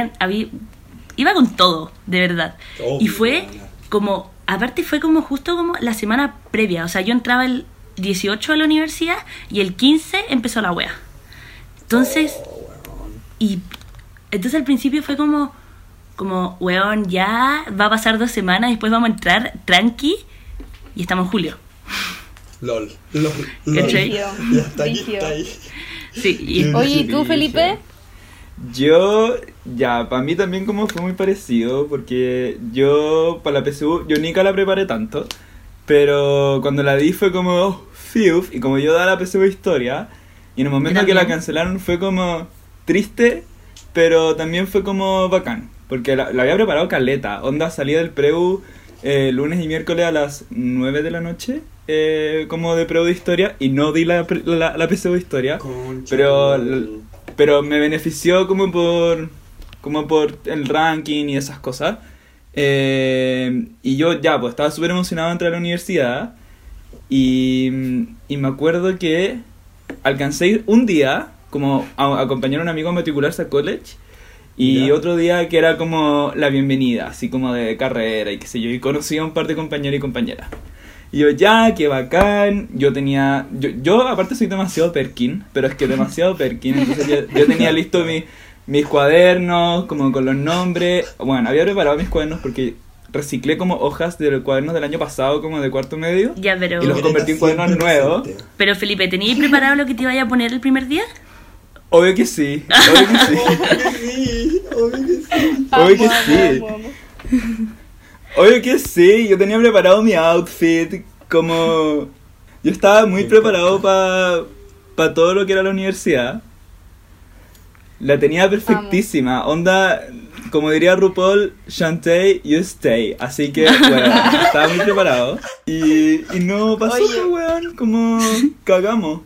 iba con todo, de verdad. Obvio, Y fue bueno. como, aparte fue como justo como la semana previa, o sea, yo entraba el 18 a la universidad y el 15 empezó la wea. Entonces, y entonces al principio fue como, weón, ya va a pasar 2 semanas, después vamos a entrar tranqui y estamos en julio. LOL. ¿Cachai? Ya está aquí, Rígido. está ahí. Sí, y Oye, ¿y tú, Felipe? Yo, ya, para mí también como fue muy parecido, porque yo, para la PSU, yo nunca la preparé tanto, pero cuando la di fue como, fiuf, y como yo daba la PSU de historia, y en el momento Yo que la también. cancelaron fue como triste, pero también fue como bacán, porque la había preparado caleta, onda salía del preu lunes y miércoles a las 9 de la noche, como de preu de historia, y no di la PSU de historia, Concha, pero me benefició como por el ranking y esas cosas. Y yo ya, pues estaba súper emocionado de entrar a la universidad. Y me acuerdo que alcancé ir un día, como a acompañar a un amigo a matricularse a college. Y Ya. otro día que era como la bienvenida, así como de carrera y qué sé yo. Y conocí a un par de compañeros y compañeras. Y yo, ya, qué bacán. Yo aparte soy demasiado Perkin, pero es que demasiado Perkin. Entonces yo tenía listo mis cuadernos, como con los nombres. Bueno, había preparado mis cuadernos porque reciclé como hojas de los cuadernos del año pasado, como de cuarto medio. ya, pero... Y los convertí en cuadernos Siempre nuevos. presente. Pero Felipe, ¿tenías preparado lo que te iba a poner el primer día? Obvio que sí, obvio que sí. Obvio que sí. Obvio que sí. Amo. Obvio que sí, yo tenía preparado mi outfit, como... Yo estaba muy preparado para todo lo que era la universidad. La tenía perfectísima, onda, como diría RuPaul, Shantae, you stay. Así que, bueno, estaba muy preparado. Y no pasó, Oye. pues, weón, como cagamos.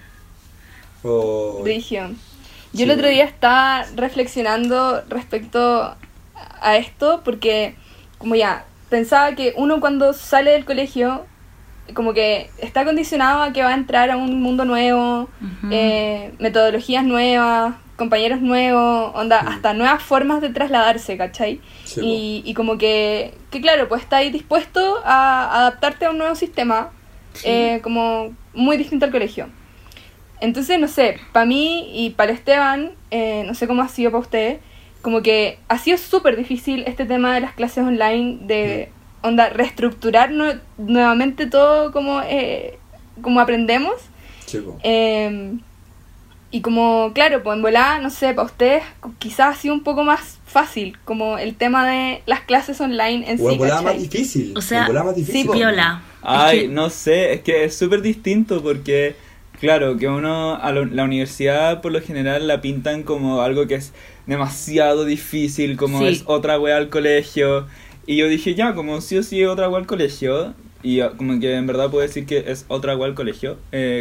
Oh, Brigio. Sí, Yo el otro bueno. día estaba reflexionando respecto a esto porque como ya pensaba que uno cuando sale del colegio como que está condicionado a que va a entrar a un mundo nuevo, metodologías nuevas, compañeros nuevos, onda, hasta nuevas formas de trasladarse, ¿cachai? Sí, Y como que claro, pues está ahí dispuesto a adaptarte a un nuevo sistema, Sí. como muy distinto al colegio. Entonces, no sé, para mí y para Esteban, no sé cómo ha sido para ustedes, como que ha sido súper difícil este tema de las clases online, de onda reestructurar nuevamente todo como aprendemos. Sí, po. Y como, claro, pues en volada, no sé, para ustedes quizás ha sido un poco más fácil, como el tema de las clases online en O sí, en volada más ¿cachai? difícil. O sea, en volada más difícil. sí, po. Piola. Ay, Es que- no sé, es que es súper distinto porque, claro, que uno a la universidad por lo general la pintan como algo que es demasiado difícil, como Sí. es otra wea al colegio. Y yo dije, ya, como sí o sí es otra wea al colegio, y como que en verdad puedo decir que es otra wea al colegio,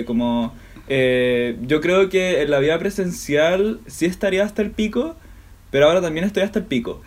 yo creo que en la vida presencial sí estaría hasta el pico, pero ahora también estoy hasta el pico.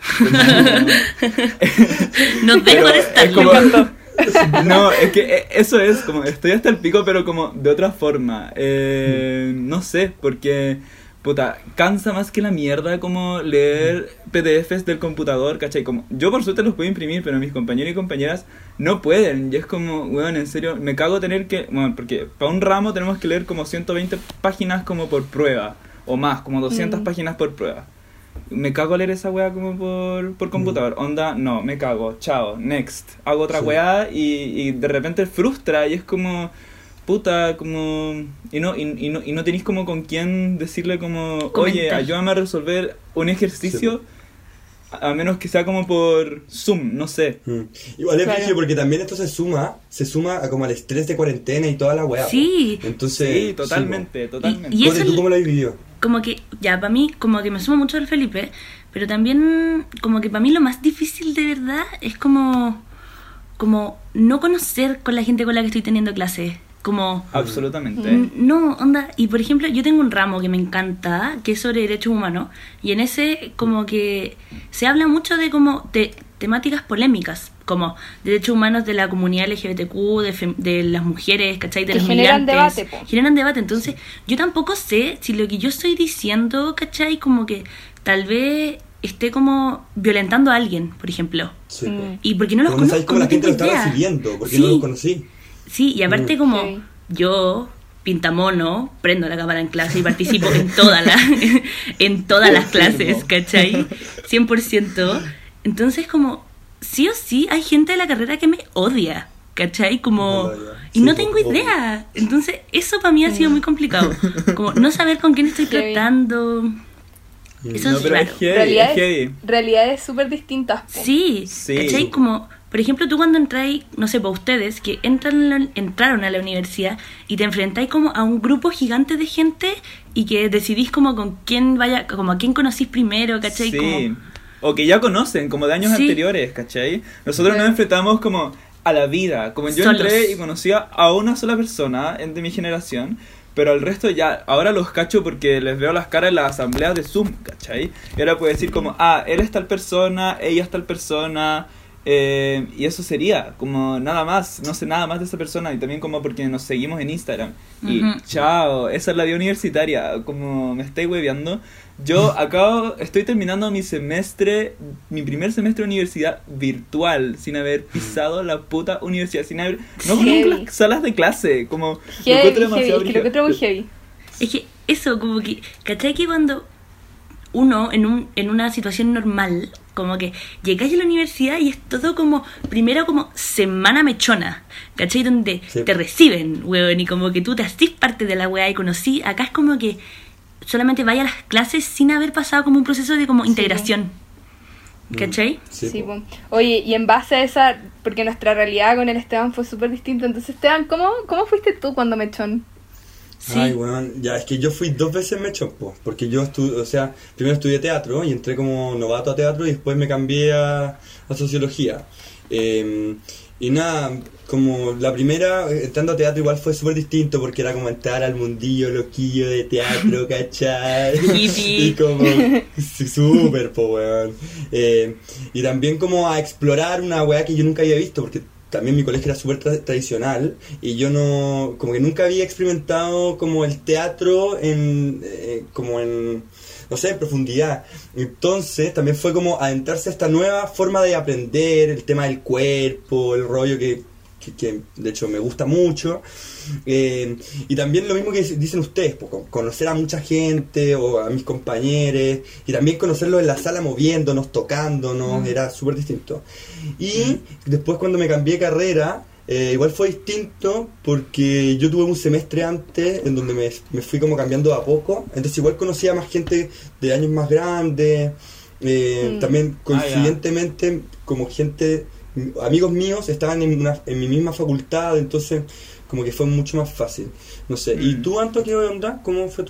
No dejo Pero de es estarlo. como- No, es que eso es como estoy hasta el pico, pero como de otra forma. No sé, porque puta, cansa más que la mierda como leer PDFs del computador, ¿cachai? Como, yo por suerte los puedo imprimir, pero mis compañeros y compañeras no pueden. Y es como, weón, en serio, me cago tener que... Bueno, porque para un ramo tenemos que leer como 120 páginas como por prueba, o más, como 200 páginas por prueba. Me cago a leer esa weá como por computador. Onda, no, me cago, chao, next. Hago otra Sí. weá y de repente frustra y es como... Puta, como... Y no tenéis como con quién decirle como... Oye, Comentar. ayúdame a resolver un ejercicio. A menos que sea como por Zoom, no sé. Igual es Claro. brígido porque también esto se suma a como al estrés de cuarentena y toda la weá. Sí. po. Entonces, Sí, totalmente, totalmente. Y Cote, eso ¿tú es- cómo lo has vivido? Como que, ya, para mí, como que me sumo mucho al Felipe, pero también, como que para mí lo más difícil de verdad es como no conocer con la gente con la que estoy teniendo clase. Como, Absolutamente. no, onda, y por ejemplo, yo tengo un ramo que me encanta, que es sobre derechos humanos, y en ese como que se habla mucho de como de temáticas polémicas, como derechos humanos de la comunidad LGBTQ, de las mujeres, ¿cachai? De Que los generan migrantes. debate, po. Generan debate, entonces yo tampoco sé si lo que yo estoy diciendo, ¿cachai? Como que tal vez esté como violentando a alguien, por ejemplo. Sí, po. Y porque no los Como no sabes conozco, cómo la no gente lo tengo está idea. recibiendo, porque Sí. no lo conocí. Sí, y aparte como Sí. yo, pintamono, prendo la cámara en clase y participo en todas las clases, ¿cachai? 100%. Entonces como, sí o sí, hay gente de la carrera que me odia, ¿cachai? Como... No, ya. Y Sí, no pues, tengo obvio. idea. Entonces eso para mí ha sido muy complicado. Como no saber con quién estoy Heavy. tratando. Eso No, es pero raro. es heavy, es heavy. Realidades súper distintas, po. Sí, Sí. ¿cachai? Como, por ejemplo, tú cuando entráis, no sé, para ustedes, que entraron a la universidad y te enfrentáis como a un grupo gigante de gente y que decidís como con quién vaya, como a quién conocís primero, ¿cachai? Sí. Como, O que ya conocen, como de años Sí. anteriores, ¿cachai? Nosotros nos enfrentamos como a la vida. Como yo Solos. entré y conocía a una sola persona de mi generación, pero al resto ya, ahora los cacho porque les veo las caras en las asambleas de Zoom, ¿cachai? Y ahora puedo decir como, él es tal persona, ella es tal persona, y eso sería, como nada más, no sé nada más de esa persona, y también como porque nos seguimos en Instagram. Y Ujú. chao, esa es la vida universitaria, como me estáis hueveando. Yo estoy terminando mi primer semestre de universidad virtual, sin haber pisado la puta universidad, sin haber... No conozco Heavy. las salas de clase, como... lo Heavy, encuentro heavy, demasiado es que lo encuentro muy brígido. heavy. es que eso, como que, ¿cachai? Que cuando uno en una situación normal, como que llegáis a la universidad y es todo como, primero como semana mechona, ¿cachai? Donde Sí. te reciben, weón, y como que tú te hacís parte de la weá y conocí, acá es como que solamente vaya a las clases sin haber pasado como un proceso de como integración, ¿cachai? Sí, Sí, po. po. Oye, y en base a esa, porque nuestra realidad con el Esteban fue súper distinta, entonces Esteban, ¿cómo fuiste tú cuando mechón? Sí. Ay, weón, ya, es que yo fui 2 veces mechón, po, porque yo primero estudié teatro y entré como novato a teatro y después me cambié a sociología. Y nada, como la primera, entrando a teatro igual fue súper distinto porque era como entrar al mundillo loquillo de teatro, ¿cachai? Hippie. Y como, sí, súper, po, weón. Y también como a explorar una weá que yo nunca había visto porque también mi colegio era súper tradicional y yo no, como que nunca había experimentado como el teatro no sé, en profundidad. Entonces también fue como adentrarse a esta nueva forma de aprender, el tema del cuerpo, el rollo que que de hecho me gusta mucho. Y también lo mismo que dicen ustedes, pues, conocer a mucha gente o a mis compañeros y también conocerlos en la sala moviéndonos, tocándonos, era súper distinto. Y después cuando me cambié de carrera, igual fue distinto porque yo tuve un semestre antes en donde me fui como cambiando de a poco, entonces igual conocía a más gente de años más grandes, también coincidentemente como gente, amigos míos estaban en mi misma facultad, entonces como que fue mucho más fácil, no sé. ¿Y tú, Anto, qué onda? ¿Cómo fue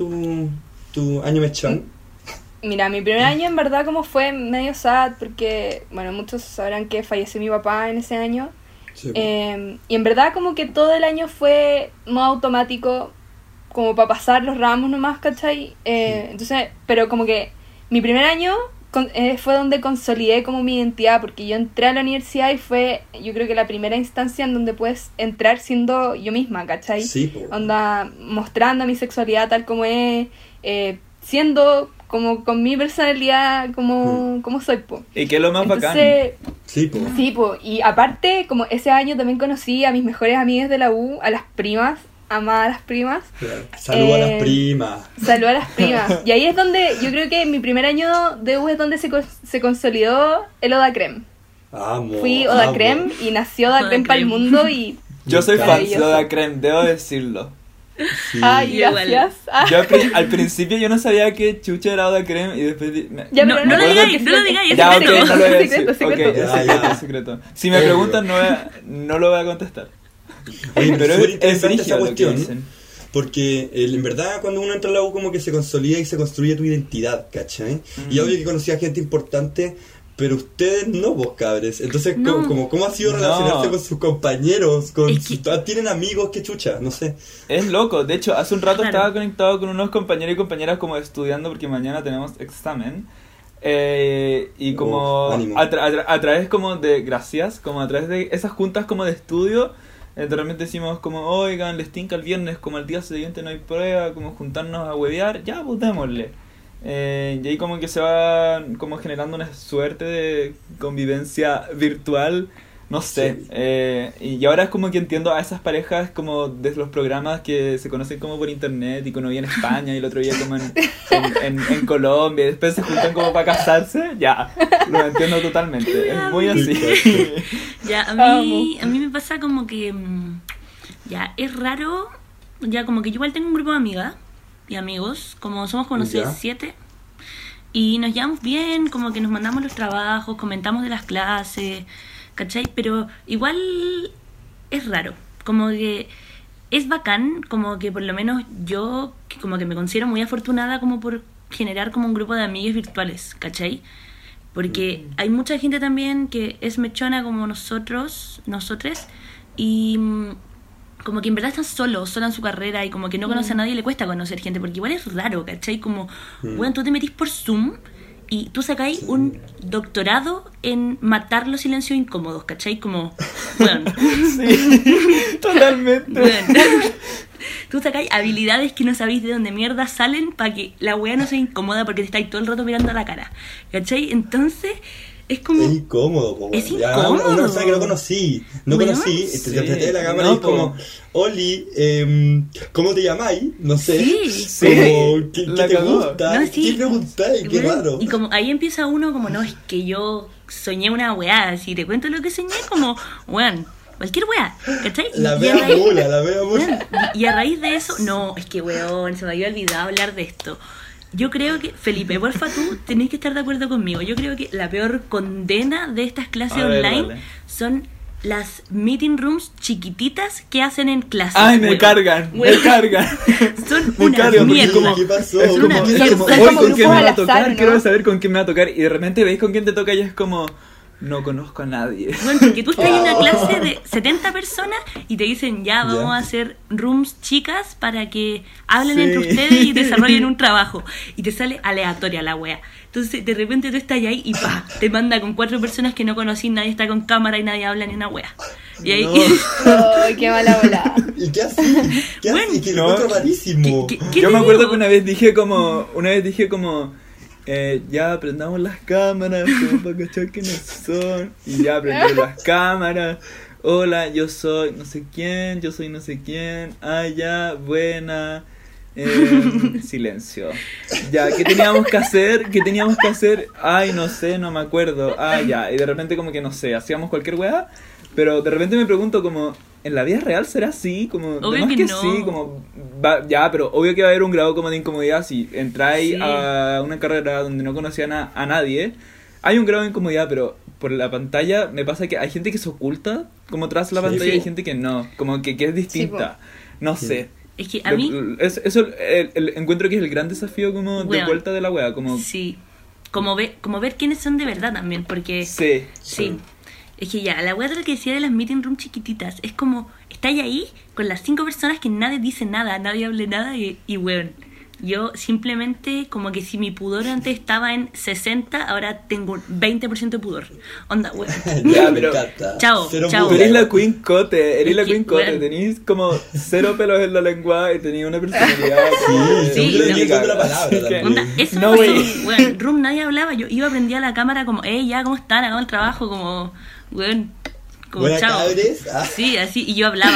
tu año mechán? Mira, mi primer año en verdad como fue medio sad porque, bueno, muchos sabrán que falleció mi papá en ese año. Sí. Y en verdad como que todo el año fue no automático, como para pasar los ramos nomás, ¿cachai? Entonces, pero como que mi primer año fue donde consolidé como mi identidad, porque yo entré a la universidad y fue, yo creo que la primera instancia en donde puedes entrar siendo yo misma, ¿cachai? Sí, Onda, mostrando mi sexualidad tal como es, siendo como con mi personalidad como soy, po. ¿Y qué es lo más bacán? Sí, po. Sí, po. Y aparte, como ese año también conocí a mis mejores amigas de la U, a las primas, amaba a las primas. Saludos a las primas. Saludos a las primas. Y ahí es donde, yo creo que mi primer año de U es donde se consolidó el Oda Creme. Amo. Fui Oda Creme y nació Oda Creme para el mundo y... Yo soy fan de maravilloso. Oda Creme, debo decirlo. Sí. Ay, gracias. Ah. Yo al principio yo no sabía que chucha era Oda Creme y después... Ya, No, pero no lo digas digáis, que no lo digáis, es Ya, ok, secreto. no lo voy a decir. Secreto, secreto. Ok, es Ya, secreto, ya. es secreto. Si me preguntan, no lo voy a contestar. Oye, Pero súper es interesante brígido esa lo que cuestión, dicen. porque en verdad cuando uno entra a la U como que se consolida y se construye tu identidad, ¿cachai? Y obvio que conocía gente importante, pero ustedes no, vos cabres. Entonces, No. ¿cómo ha sido No. relacionarse con sus compañeros? Es que- ¿Tienen amigos? ¿Qué chucha? No sé. Es loco, de hecho, hace un rato Claro. estaba conectado con unos compañeros y compañeras como estudiando porque mañana tenemos examen. Y como ánimo. a través como de, gracias, como a través de esas juntas como de estudio, realmente decimos como, oigan, les tinca el viernes, como al día siguiente no hay prueba, como juntarnos a huevear, ya, pues démosle. Y ahí como que se va como generando una suerte de convivencia virtual, no sé. Y ahora es como que entiendo a esas parejas como de los programas que se conocen como por internet y que uno viene en España y el otro día como en Colombia y después se juntan como para casarse, ya, lo entiendo totalmente, es muy así. Ya, a mí me pasa como que ya es raro, ya como que yo igual tengo un grupo de amigas y amigos, como somos como no sé, Ya. 7, y nos llevamos bien, como que nos mandamos los trabajos, comentamos de las clases, ¿cachai? Pero igual es raro, como que es bacán, como que por lo menos yo que como que me considero muy afortunada como por generar como un grupo de amigues virtuales, ¿cachai? Porque hay mucha gente también que es mechona como nosotres, y como que en verdad están solos, sola en su carrera y como que no conoce a nadie y le cuesta conocer gente, porque igual es raro, ¿cachai? Como, bueno, tú te metís por Zoom y tú sacáis un doctorado en matar los silencios incómodos, ¿cachai? Como, bueno, Sí, totalmente. bueno. Tú sacáis habilidades que no sabéis de dónde mierda salen para que la wea no sea incómoda porque te estáis todo el rato mirando a la cara, ¿cachai? Entonces, es como... Es incómodo, po, Es ya, incómodo. una persona que no conocí. No Bueno, conocí, sí. te apreté la cámara No, y es como, po. Oli, ¿cómo te llamáis? No sé. Sí. Como, ¿qué La te cagó. gusta? No, sí. ¿Qué preguntáis? Qué Bueno, raro. y como ahí empieza uno como, no, es que yo soñé una weá, si te cuento lo que soñé, como, weón, cualquier weá, ¿cachai? La Y a mea raíz- mula, la mea weón, mula. y a raíz de eso, no, es que weón, se me había olvidado hablar de esto. Yo creo que, Felipe, porfa, tú tenés que estar de acuerdo conmigo. Yo creo que la peor condena de estas clases A ver, online dale. son las meeting rooms chiquititas que hacen en clases. Ay, me weón. cargan, me Weón. cargan. Son Me una cargan porque mierda. como- ¿Qué pasó? Es una Como, mierda. es como, Son hoy como con quién me grupos va a al tocar, azar, ¿no? quiero saber con quién me va a tocar y de repente veis con quién te toca y es como, no conozco a nadie. Bueno, porque tú estás en una clase de 70 personas y te dicen, ya, vamos Ya. a hacer rooms chicas para que hablen Sí. entre ustedes y desarrollen un trabajo. Y te sale aleatoria la wea. Entonces, de repente tú estás ahí y pa, te manda con 4 personas que no conocí, nadie está con cámara y nadie habla ni una wea. Y ahí, Ay, qué mala bola. ¿Y qué así? ¿Qué Bueno, así? Que lo no. encuentro rarísimo. ¿Qué Yo te me acuerdo digo? que una vez dije como ya prendamos las cámaras como para cachar quiénes son y ya prendieron las cámaras. hola, yo soy no sé quién, yo soy no sé quién, ah, ya, buena, silencio. Ya, ¿qué teníamos que hacer? ¿Qué teníamos que hacer? Ay, no sé, no me acuerdo, ah, ya, y de repente como que no sé, hacíamos cualquier weá, pero de repente me pregunto como, ¿en la vida real será así? Como, Obvio además que que no. sí, como, ya, pero obvio que va a haber un grado como de incomodidad si entráis Sí. a una carrera donde no conocían a nadie. Hay un grado de incomodidad, pero por la pantalla me pasa que hay gente que se oculta como tras la Sí, pantalla sí. y hay gente que no, como que es distinta. No Sí. sé. Es que a mí, Eso encuentro que es el gran desafío como de Weón. vuelta de la wea, como... sí, como ver quiénes son de verdad también, porque Sí. sí. Es que ya, la wea de lo que decía de las meeting room chiquititas, es como, estáis ahí con las 5 personas que nadie dice nada, nadie hable nada y weón. Yo simplemente, como que si mi pudor antes estaba en 60, ahora tengo 20% de pudor. Onda, weón. Ya, Me pero- encanta. Chao, Cero chao. pudor. Pero eres la Queen Cote, eres Es la que, Queen Cote, weón. tenís como 0 pelos en la lengua y tenís una personalidad como Sí, Sí, seguro no. que es otra palabra Así que- también. Onda, eso No, pasó, wey. weón. Room nadie hablaba, yo iba, prendía la cámara como, ya, ¿cómo están? Hagamos el trabajo, como, weón, como Buena chao. cabres. Ah. Sí, así, y yo hablaba,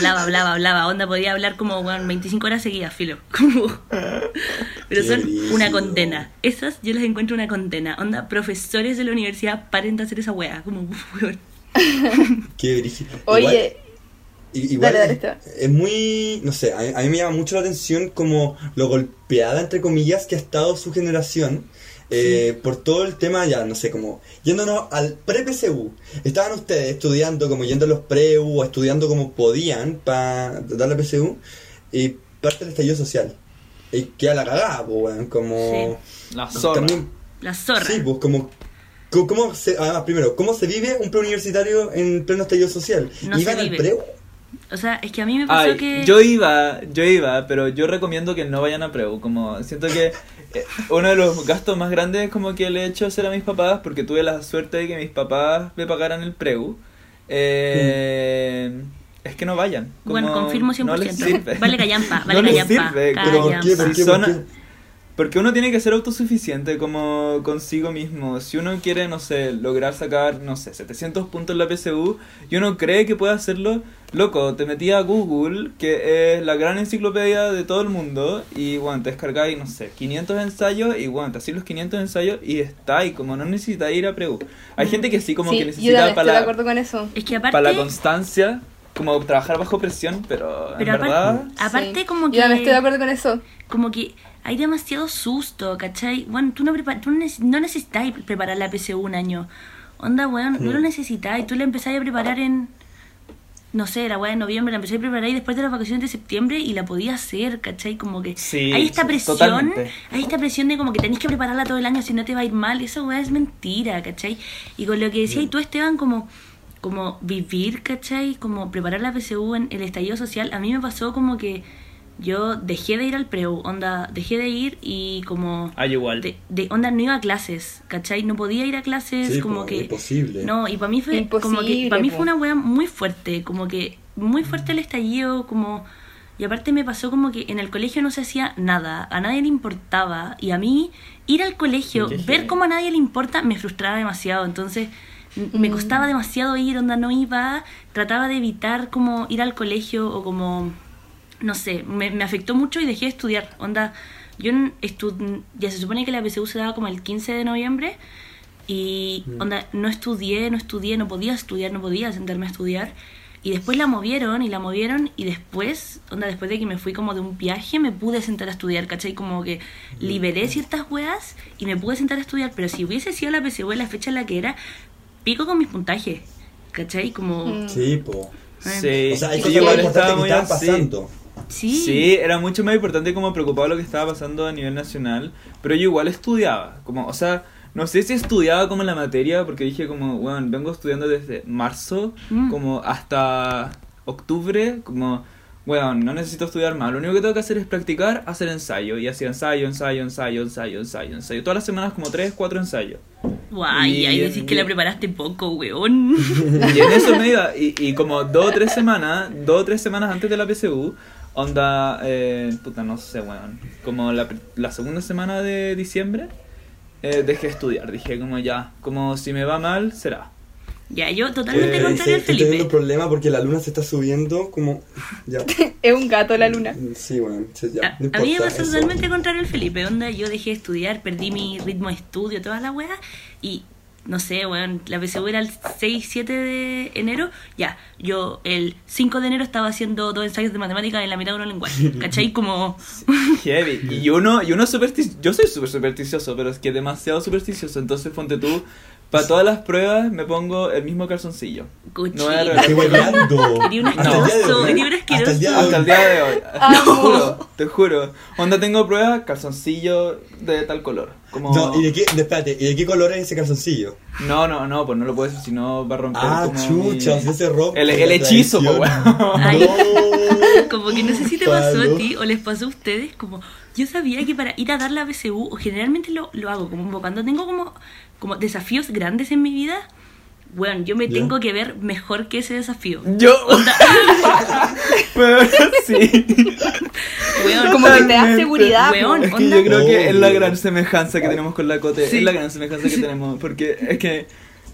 onda, podía hablar como, weón, 25 horas seguidas, filo. Como... Pero Qué son brígido. una condena. Esas yo las encuentro una condena. Onda, profesores de la universidad, paren de hacer esa wea. Como, weón. Qué brígido. Oye, Igual dale, Esteban. es muy, no sé, a mí me llama mucho la atención como lo golpeada, entre comillas, que ha estado su generación por todo el tema, ya, no sé, como yéndonos al pre-PSU. Estaban ustedes estudiando, como yendo a los pre-U o estudiando como podían para dar la PSU y parte del estallido social. Y queda la cagada, pues, weón, como... La zorra. También, La zorra. sí, pues, como... Además, primero, ¿cómo se vive un preuniversitario en pleno estallido social? No ¿Iban se al vive. pre? O sea, es que a mí me pasó Ay, que... yo iba, pero yo recomiendo que no vayan a preu, como siento que uno de los gastos más grandes como que le he hecho hacer a mis papás, porque tuve la suerte de que mis papás me pagaran el preu, es que no vayan. Bueno, como confirmo no les 100%. sirve. Vale callampa, No vale les callampa. sirve, ¿Pero por qué? ¿Por Si qué? son- ¿Por qué? Porque uno tiene que ser autosuficiente como consigo mismo. Si uno quiere, no sé, lograr sacar, no sé, 700 puntos en la PSU y uno cree que puede hacerlo, loco, te metí a Google, que es la gran enciclopedia de todo el mundo, y bueno, te descargáis, no sé, 500 ensayos y bueno, te hacís los 500 ensayos y está ahí, como no necesitas ir a preu. Hay gente que sí, como sí, que yo también necesita estoy de acuerdo con eso. Es que aparte... para la constancia, como trabajar bajo presión, pero en Pero verdad... aparte Sí. como que... Yo también estoy de acuerdo con eso. Como que hay demasiado susto, ¿cachai? Bueno, tú no necesitas preparar la PSU un año. Onda, weón, no lo necesitáis. Tú la empezás a preparar en... No sé, la weá de noviembre, la empecé a preparar y después de las vacaciones de septiembre y la podía hacer, ¿cachai? Como que Sí, hay esta sí, presión, totalmente. hay esta presión de como que tenés que prepararla todo el año si no te va a ir mal. Esa weá es mentira, ¿cachai? Y con lo que decías tú, Esteban, como vivir, ¿cachai? Como preparar la PSU en el estallido social, a mí me pasó como que yo dejé de ir al preu, onda, dejé de ir y como... Ah, yo igual. onda, no iba a clases, ¿cachai? No podía ir a clases, Sí, como po, que... imposible. No, y para mí fue como que... Imposible, Para mí po. fue una wea muy fuerte, como que... Muy fuerte el estallido, como... Y aparte me pasó como que en el colegio no se hacía nada, a nadie le importaba. Y a mí, ir al colegio, Qué ver heavy. cómo a nadie le importa, me frustraba demasiado. Entonces, me costaba demasiado ir, onda, no iba, trataba de evitar como ir al colegio o como... No sé, me afectó mucho y dejé de estudiar. Onda, yo ya se supone que la PSU se daba como el 15 de noviembre y onda, no estudié, no podía sentarme a estudiar. Y después la movieron y después, onda, después de que me fui como de un viaje, me pude sentar a estudiar, ¿cachai? Como que liberé ciertas weas y me pude sentar a estudiar. Pero si hubiese sido la PSU en la fecha en la que era, pico con mis puntajes, ¿cachai? Como... Sí, po. Sí, O sea, hay sí, cosas yo muy igual importantes estaba que muy estaban así. pasando. Sí. Sí, era mucho más importante como preocupado lo que estaba pasando a nivel nacional, pero yo igual estudiaba, como, o sea, no sé si estudiaba como en la materia, porque dije como, bueno, vengo estudiando desde marzo, como hasta octubre, como, bueno, no necesito estudiar más, lo único que tengo que hacer es practicar, hacer ensayo, y hacía ensayo, todas las semanas como 3, 4 ensayos. Guay, Y- ahí decís que la preparaste poco, weón. Y en eso me iba, y como 2 o 3 semanas antes de la PSU, onda, puta, no sé, weón, como la segunda semana de diciembre, dejé de estudiar, dije como ya, como si me va mal, será. Ya, yo totalmente Dice, contrario al estoy teniendo Felipe. un problema porque la luna se está subiendo como... Ya. Es un gato la luna. Sí, bueno, ya, no A mí me importa pasó eso. totalmente contrario al Felipe. Onda, yo dejé de estudiar, perdí mi ritmo de estudio, todas las weas. Y no sé, weón, la PSU era el 6-7 de enero. Ya, yo el 5 de enero estaba haciendo 2 ensayos de matemáticas en la mitad de un lenguaje. ¿Cachai? Como. Heavy. Y uno supersticioso. Yo soy súper supersticioso, pero es que demasiado supersticioso. Entonces, ponte tú, para todas las pruebas me pongo el mismo calzoncillo. No voy a Cochino. Estoy hueveando. Eres un Hasta el día de asqueroso, hoy, eres un hasta el día de hoy. Hasta el día de hoy. Amo. Te juro. Onda, tengo pruebas, calzoncillo de tal color. Como... No, espérate, ¿y de qué color es ese calzoncillo? No, pues no lo puedo decir, si no va a romper Ah, como chucha, si se rompe. el la hechizo, tradición. weón. Ay. No. Como que no sé si te pasó Palo. a ti o les pasó a ustedes, como yo sabía que para ir a dar la PSU, o generalmente lo hago, como cuando tengo como desafíos grandes en mi vida, bueno, yo me Ya. tengo que ver mejor que ese desafío. Yo. Pero sí. Weón, Como que te da Totalmente. seguridad. Weón, po. Es que onda. yo creo que es la Obvio. gran semejanza que tenemos con la Cote. Sí. Es la gran semejanza que tenemos. Porque es que.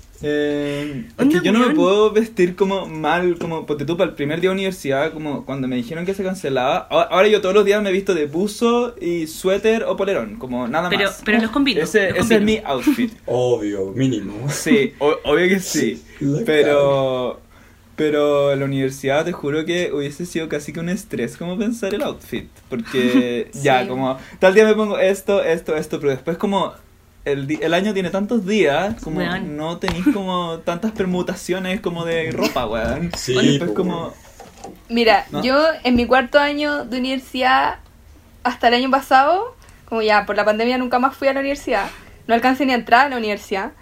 Es Onda, que yo no me weón. puedo vestir como mal, como ponte tú para el primer día de universidad, como cuando me dijeron que se cancelaba. Ahora yo todos los días me he visto de buzo y suéter o polerón, como nada Pero- más. pero los combino, Ese los es combino. mi outfit. Obvio, mínimo. Sí, obvio que sí. La Pero en la universidad te juro que hubiese sido casi que un estrés como pensar el outfit. Porque ya, Sí. como tal día me pongo esto, pero después como el año tiene tantos días, como Weón. no tenéis como tantas permutaciones como de ropa, weón. Sí, Y después po, como... Mira, ¿No? yo en mi cuarto año de universidad, hasta el año pasado, como ya por la pandemia nunca más fui a la universidad, no alcancé ni a entrar a la universidad,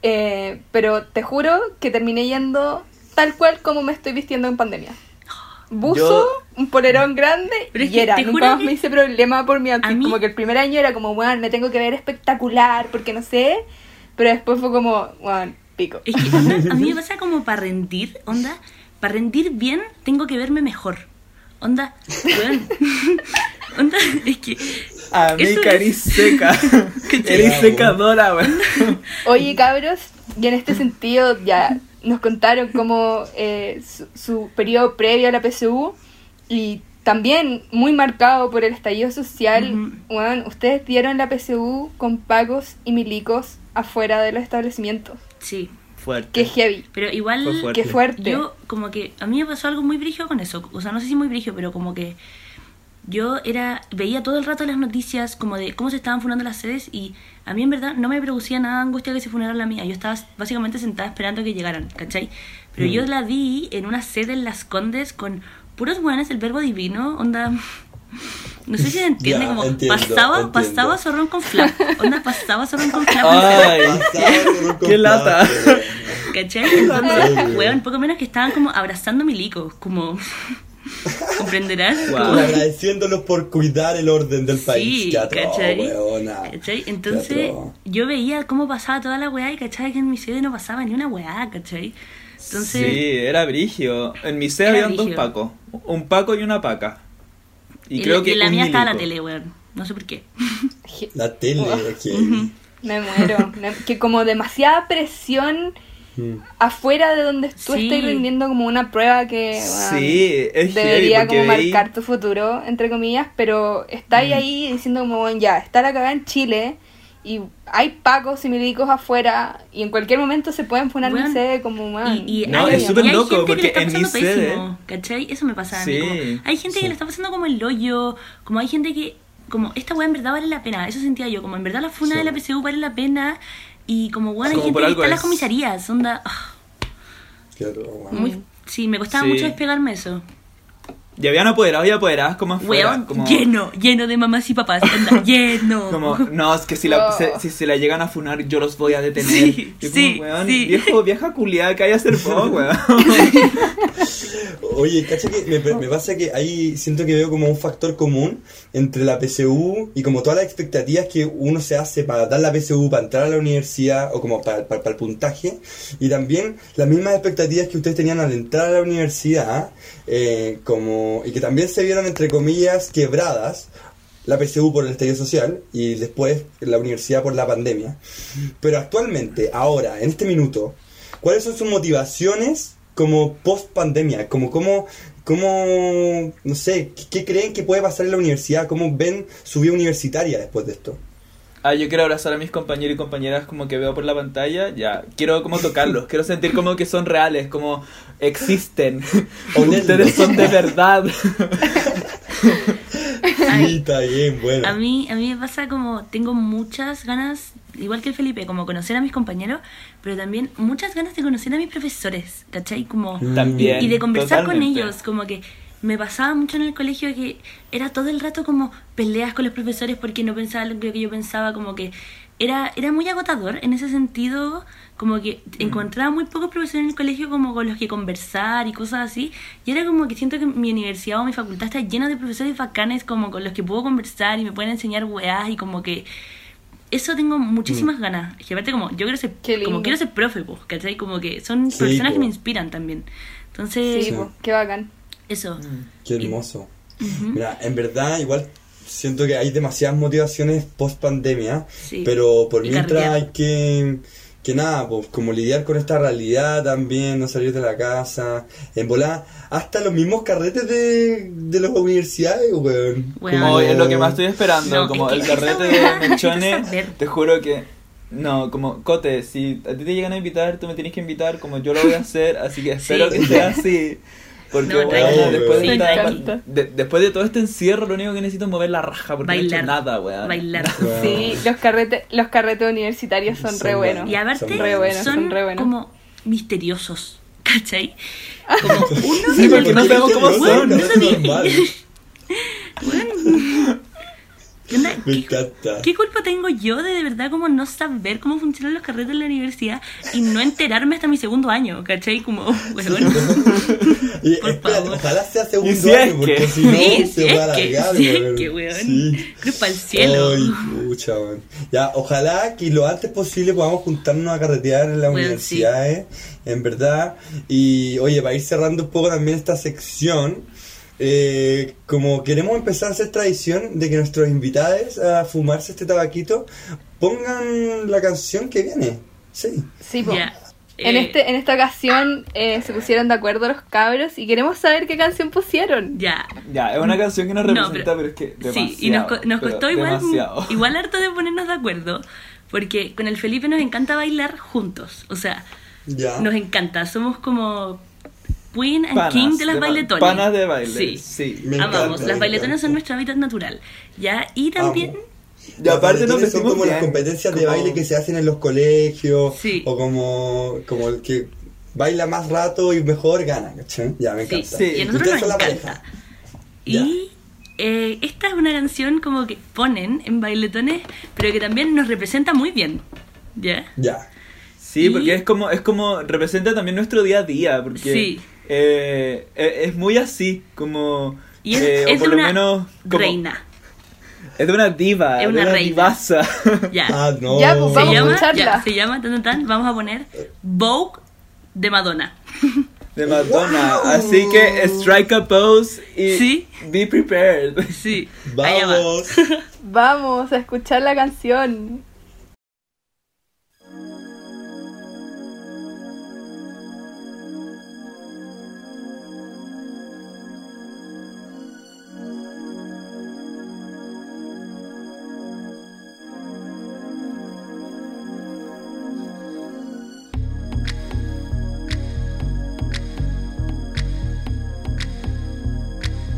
pero te juro que terminé yendo tal cual como me estoy vistiendo en pandemia. Buzo, Yo- un polerón grande Pero es y que era, te juro nunca más que me hice problema por mi a outfit, mí- como que el primer año era como, bueno, me tengo que ver espectacular, porque no sé, pero después fue como, bueno, pico. Es que onda, a mí me pasa como para rendir, onda, para rendir bien tengo que verme mejor. Onda, weón. Onda, es que Amiga, Eso eres seca. Eres Bravo. secadora, weón. Oye, cabros, y en este sentido ya nos contaron como su periodo previo a la PSU y también muy marcado por el estallido social. Ujú. Bueno, ustedes dieron la PSU con pagos y milicos afuera de los establecimientos. sí, Fuerte. Qué heavy, pero igual Fue fuerte. qué fuerte. yo como que a mí me pasó algo muy brígido con eso, o sea, no sé si muy brígido, pero como que yo veía todo el rato las noticias como de cómo se estaban funando las sedes y a mí en verdad no me producía nada angustia que se funara la mía. Yo estaba básicamente sentada esperando que llegaran, ¿cachai? Pero yo la vi en una sede en Las Condes con puros buenos del verbo divino, onda. No sé si se entiende, Ya, como entiendo, pasaba zorrón con flap, onda pasaba zorrón con flap. Ay, Pasado con qué lata. ¿Cachai? Obvio. Entonces, weón, poco menos que estaban como abrazando milicos, como... ¿Comprenderás? Wow. Como Como- agradeciéndolos por cuidar el orden del país. Sí, Qué atroz, ¿cachai? weona. ¿Cachai? Qué Entonces atroz. yo veía cómo pasaba toda la weá y cachai que en mi sede no pasaba ni una weá, ¿cachai? Entonces, Sí, era brigio. En mi sede Era habían dos brígido. pacos. Un paco y una paca. Y en creo la- que en la un mía estaba la milico. tele, weón. No sé por qué. La tele, es que... Me muero. Que como demasiada presión afuera de donde tú Sí. estás rindiendo como una prueba que bueno, Sí, es debería heavy, como porque veí- marcar tu futuro, entre comillas, pero estáis ahí diciendo como, bueno, ya, está la cagada en Chile y hay pacos y milicos afuera y en cualquier momento se pueden funar mi Weón, sede como, man. No, es súper loco, gente que porque le está en mi pasando sede- pésimo, ¿cachai? Eso me pasa a mí. Sí. Como, hay gente que le está pasando como el hoyo, como hay gente que, como esta weá en verdad vale la pena, eso sentía yo, como en verdad la funa Sí. de la PSU vale la pena y como bueno, hay Como gente por que algo está en las es. comisarías, onda, Qué atroz, weona. muy, sí, me costaba Sí. mucho despegarme de eso. Y habían apoderados y apoderadas como afuera. Weón, como, lleno de mamás y papás, onda, lleno. como, no, es que si si se la llegan a funar, yo los voy a detener. Sí, Y como, sí, weón, sí. vieja culiada que hay a hacer poco, weón. Oye, cacha que me pasa que ahí siento que veo como un factor común entre la PSU y como todas las expectativas que uno se hace para dar la PSU, para entrar a la universidad o como para el puntaje, y también las mismas expectativas que ustedes tenían al entrar a la universidad, como y que también se vieron entre comillas quebradas, la PSU por el estallido social y después la universidad por la pandemia. Pero actualmente, ahora, en este minuto, ¿cuáles son sus motivaciones como post pandemia? Como no sé, ¿qué creen que puede pasar en la universidad? ¿Cómo ven su vida universitaria después de esto? Yo quiero abrazar a mis compañeros y compañeras como que veo por la pantalla, ya, quiero como tocarlos, quiero sentir como que son reales, como existen, ustedes son de verdad. Sí, está bien, bueno. A mí me pasa como, tengo muchas ganas, igual que el Felipe, como conocer a mis compañeros, pero también muchas ganas de conocer a mis profesores, ¿cachai? Como, También, y de conversar totalmente. con ellos, como que me pasaba mucho en el colegio que era todo el rato como peleas con los profesores porque no pensaban lo que yo pensaba, como que era muy agotador en ese sentido, como que encontraba muy pocos profesores en el colegio como con los que conversar y cosas así, y era como que siento que mi universidad o mi facultad está llena de profesores bacanes como con los que puedo conversar y me pueden enseñar weás, y como que eso tengo muchísimas ganas. Es que aparte como yo quiero ser, Qué lindo. como quiero ser profe, pues, ¿cachai? Como que son Sí, personas po. que me inspiran también. Entonces, Sí, po, qué bacán. eso. Qué hermoso. Mira, en verdad igual siento que hay demasiadas motivaciones post pandemia, Sí. pero por Y mientras carretear. hay que nada, pues como lidiar con esta realidad también, no salir de la casa, en volar, hasta los mismos carretes de las universidades, weón. Weón. Como- Es lo que más estoy esperando, No, como es que el esa carrete weá, de mechones, hay que saber. te juro que... No, como, Cote, si a ti te llegan a invitar, tú me tienes que invitar, como yo lo voy a hacer, así que espero Sí. que sea así. Porque, No, bueno, tranqui, después, sí, de esta- tranqui. después de todo este encierro, lo único que necesito es mover la raja, porque no he Bailar. hecho nada, weón. Bailar. Weón. Sí, los carretes universitarios son re Son buenos. Y aparte Son re buenos, son son re buenos. como misteriosos, ¿cachai? Como uno Sí, en porque el- no sabemos cómo Weón, son. carrete normal. ¿Qué onda? Me encanta. ¿Qué culpa tengo yo de verdad como no saber cómo funcionan los carretes en la universidad y no enterarme hasta mi segundo año, ¿cachai? Como, weón. Y Por espérate, favor. ojalá sea segundo Y si es año, porque que- si no Sí, se va a alargar, sí es weón. que, weón. Sí. Cruz para el cielo. Ay, pucha, weón. Ya, ojalá que lo antes posible podamos juntarnos a carretear en las Weón, universidades, en verdad. Y oye, para ir cerrando un poco también esta sección, como queremos empezar a hacer tradición de que nuestros invitados a fumarse este tabaquito pongan la canción que viene. Sí. Sí, po. Ya. En esta ocasión se pusieron de acuerdo los cabros y queremos saber qué canción pusieron. Ya. Ya, es una canción que nos No, representa, pero es que demasiado. Sí, y nos pero costó demasiado. igual harto de ponernos de acuerdo, porque con el Felipe nos encanta bailar juntos, o sea, Ya. nos encanta, somos como Queen and Panas King de las de bailetones. panas de baile, Sí, sí. Me amamos, encanta, las me bailetones encanta. son nuestro hábitat natural, ¿ya? Y también... Amo. Y aparte nos Las bailetones son vestimos como las bien, competencias de como- baile que se hacen en los colegios, Sí. o como el que baila más rato y mejor gana, ¿cachai? Ya, me Sí, encanta. Sí. y a nosotros Ustedes nos son la encanta. pareja. Y esta es una canción como que ponen en bailetones, pero que también nos representa muy bien, ¿ya? Ya. Sí, Y- porque es como representa también nuestro día a día, porque Sí. es muy así, como Y o es por de lo una menos como- reina, es de una diva, Es de una una reina. divaza. ya. Ah, no. Ya, pues, Se vamos a llama, escucharla. se llama vamos a poner Vogue de Madonna. De Madonna, así que strike a pose y Sí. be prepared. Sí, allá va. Vamos. Vamos a escuchar la canción.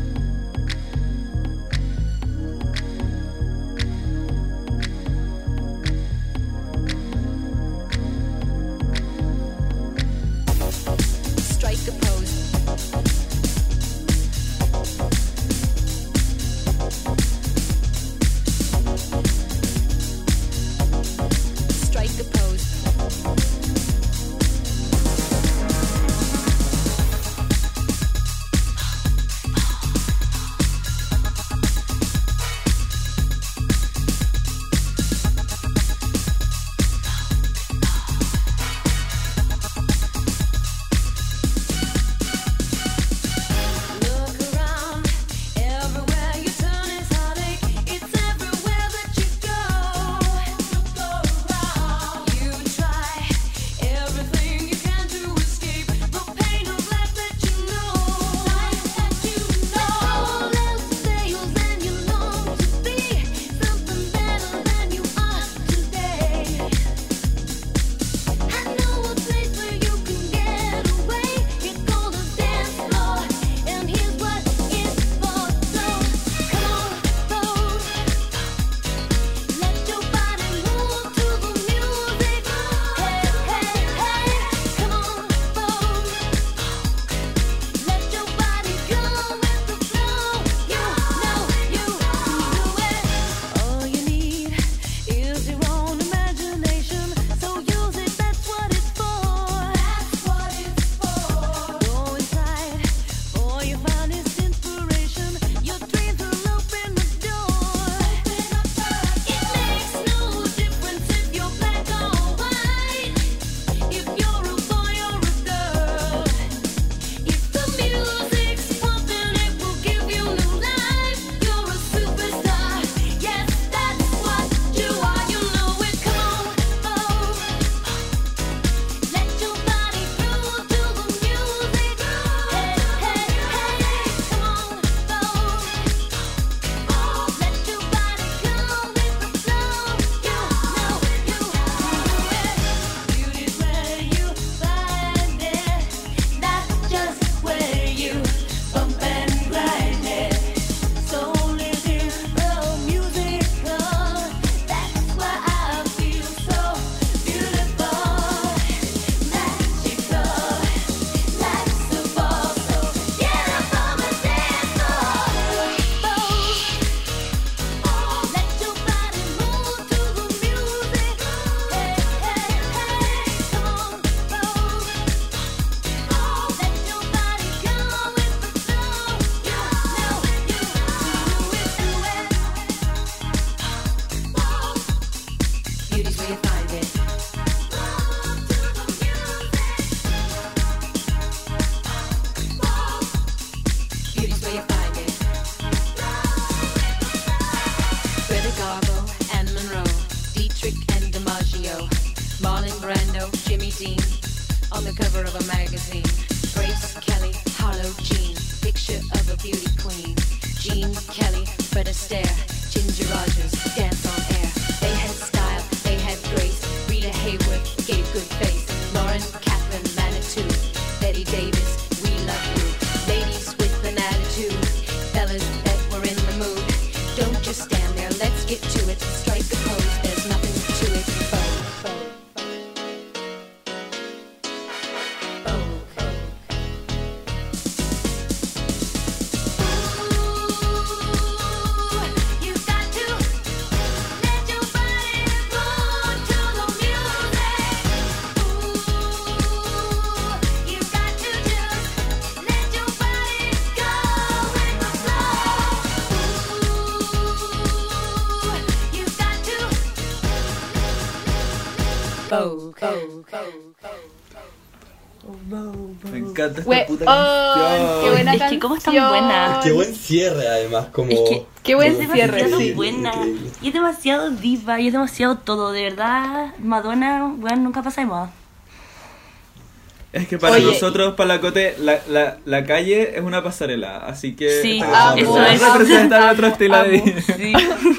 Vogue scene on the cover of a magazine. Grace Kelly, Harlow Jean, picture of a beauty queen. Jean Kelly, Fred Astaire, Ginger Rogers, dance on air. They had style, they had grace. Rita Hayworth gave good face. Lauren, Catherine, Manitou, Betty Davis, we love you. Ladies with an attitude, fellas that were in the mood. Don't just stand there, let's get to it. Strike a pose, there's nothing to it. You got to let your body go to the music. You got to just let your body go with the flow. You got to Me encanta esta Weón, puta qué buena Es canción. que cómo es tan buena. Qué buen cierre, además, como... Es que- Qué buen Es cierre, demasiado sí. buena. Increíble. Y es demasiado diva, y es demasiado todo. De verdad, Madonna, bueno, nunca pasa de moda. Es que para Oye, nosotros, Palacote, la calle es una pasarela, así que Sí, eso es. representar otro estilo de Amo. vida. Sí.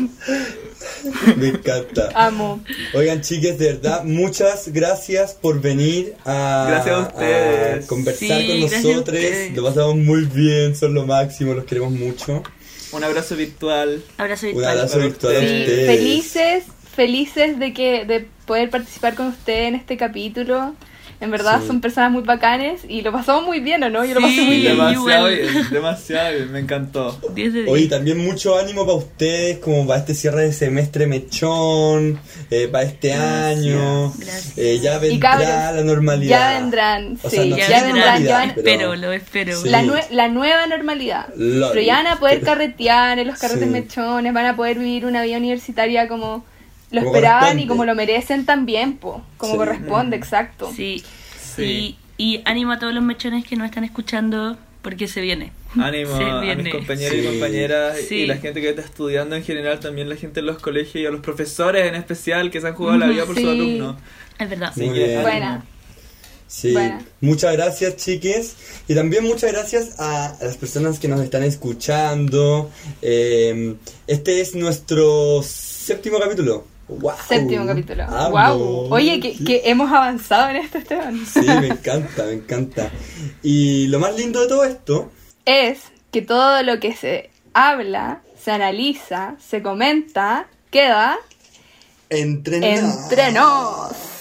Me encanta. Amo. Oigan, chiques, de verdad, muchas gracias por venir Gracias a ustedes. a conversar Sí, con gracias a nosotros. ustedes. Lo pasamos muy bien, son lo máximo, los queremos mucho. Un abrazo virtual. Abrazo Un virtual. abrazo virtual a Sí, ustedes. felices de poder participar con ustedes en este capítulo. En verdad Sí. son personas muy bacanes y lo pasamos muy bien, ¿o no? Yo lo pasé Sí, muy bien. Demasiado igual. bien, demasiado bien, me encantó. 10 de 10. Oye, también mucho ánimo para ustedes, como para este cierre de semestre mechón, para este año. Gracias. Ya Y vendrá cabros, la normalidad. ya vendrán, O sí, sea, no ya sé si vendrán, normalidad, ya van- pero- Espero, lo espero. Sí. la nueva normalidad. Lo- Pero ya van a poder carretear en los carretes Sí. mechones, van a poder vivir una vida universitaria como lo Como esperaban corresponde. y como lo merecen también, po, como Sí. corresponde, exacto. Sí. Sí. Y ánimo a todos los mechones que nos están escuchando, porque se viene. Ánimo Se a viene. mis compañeros Sí. y compañeras Sí. y la gente que está estudiando en general, también la gente en los colegios y a los profesores en especial que se han jugado la vida por Sí. sus alumnos. Es verdad. Así Muy que, bien. ánimo. Buena. Sí, Bueno. muchas gracias, chiques. Y también muchas gracias a las personas que nos están escuchando. Este es nuestro 7º capítulo. ¡Wow! 7º capítulo. Amo. Wow. Oye, que hemos avanzado en esto, Esteban. Sí, me encanta, me encanta. Y lo más lindo de todo esto, Es que todo lo que se habla, se analiza, se comenta, queda entre entre nos.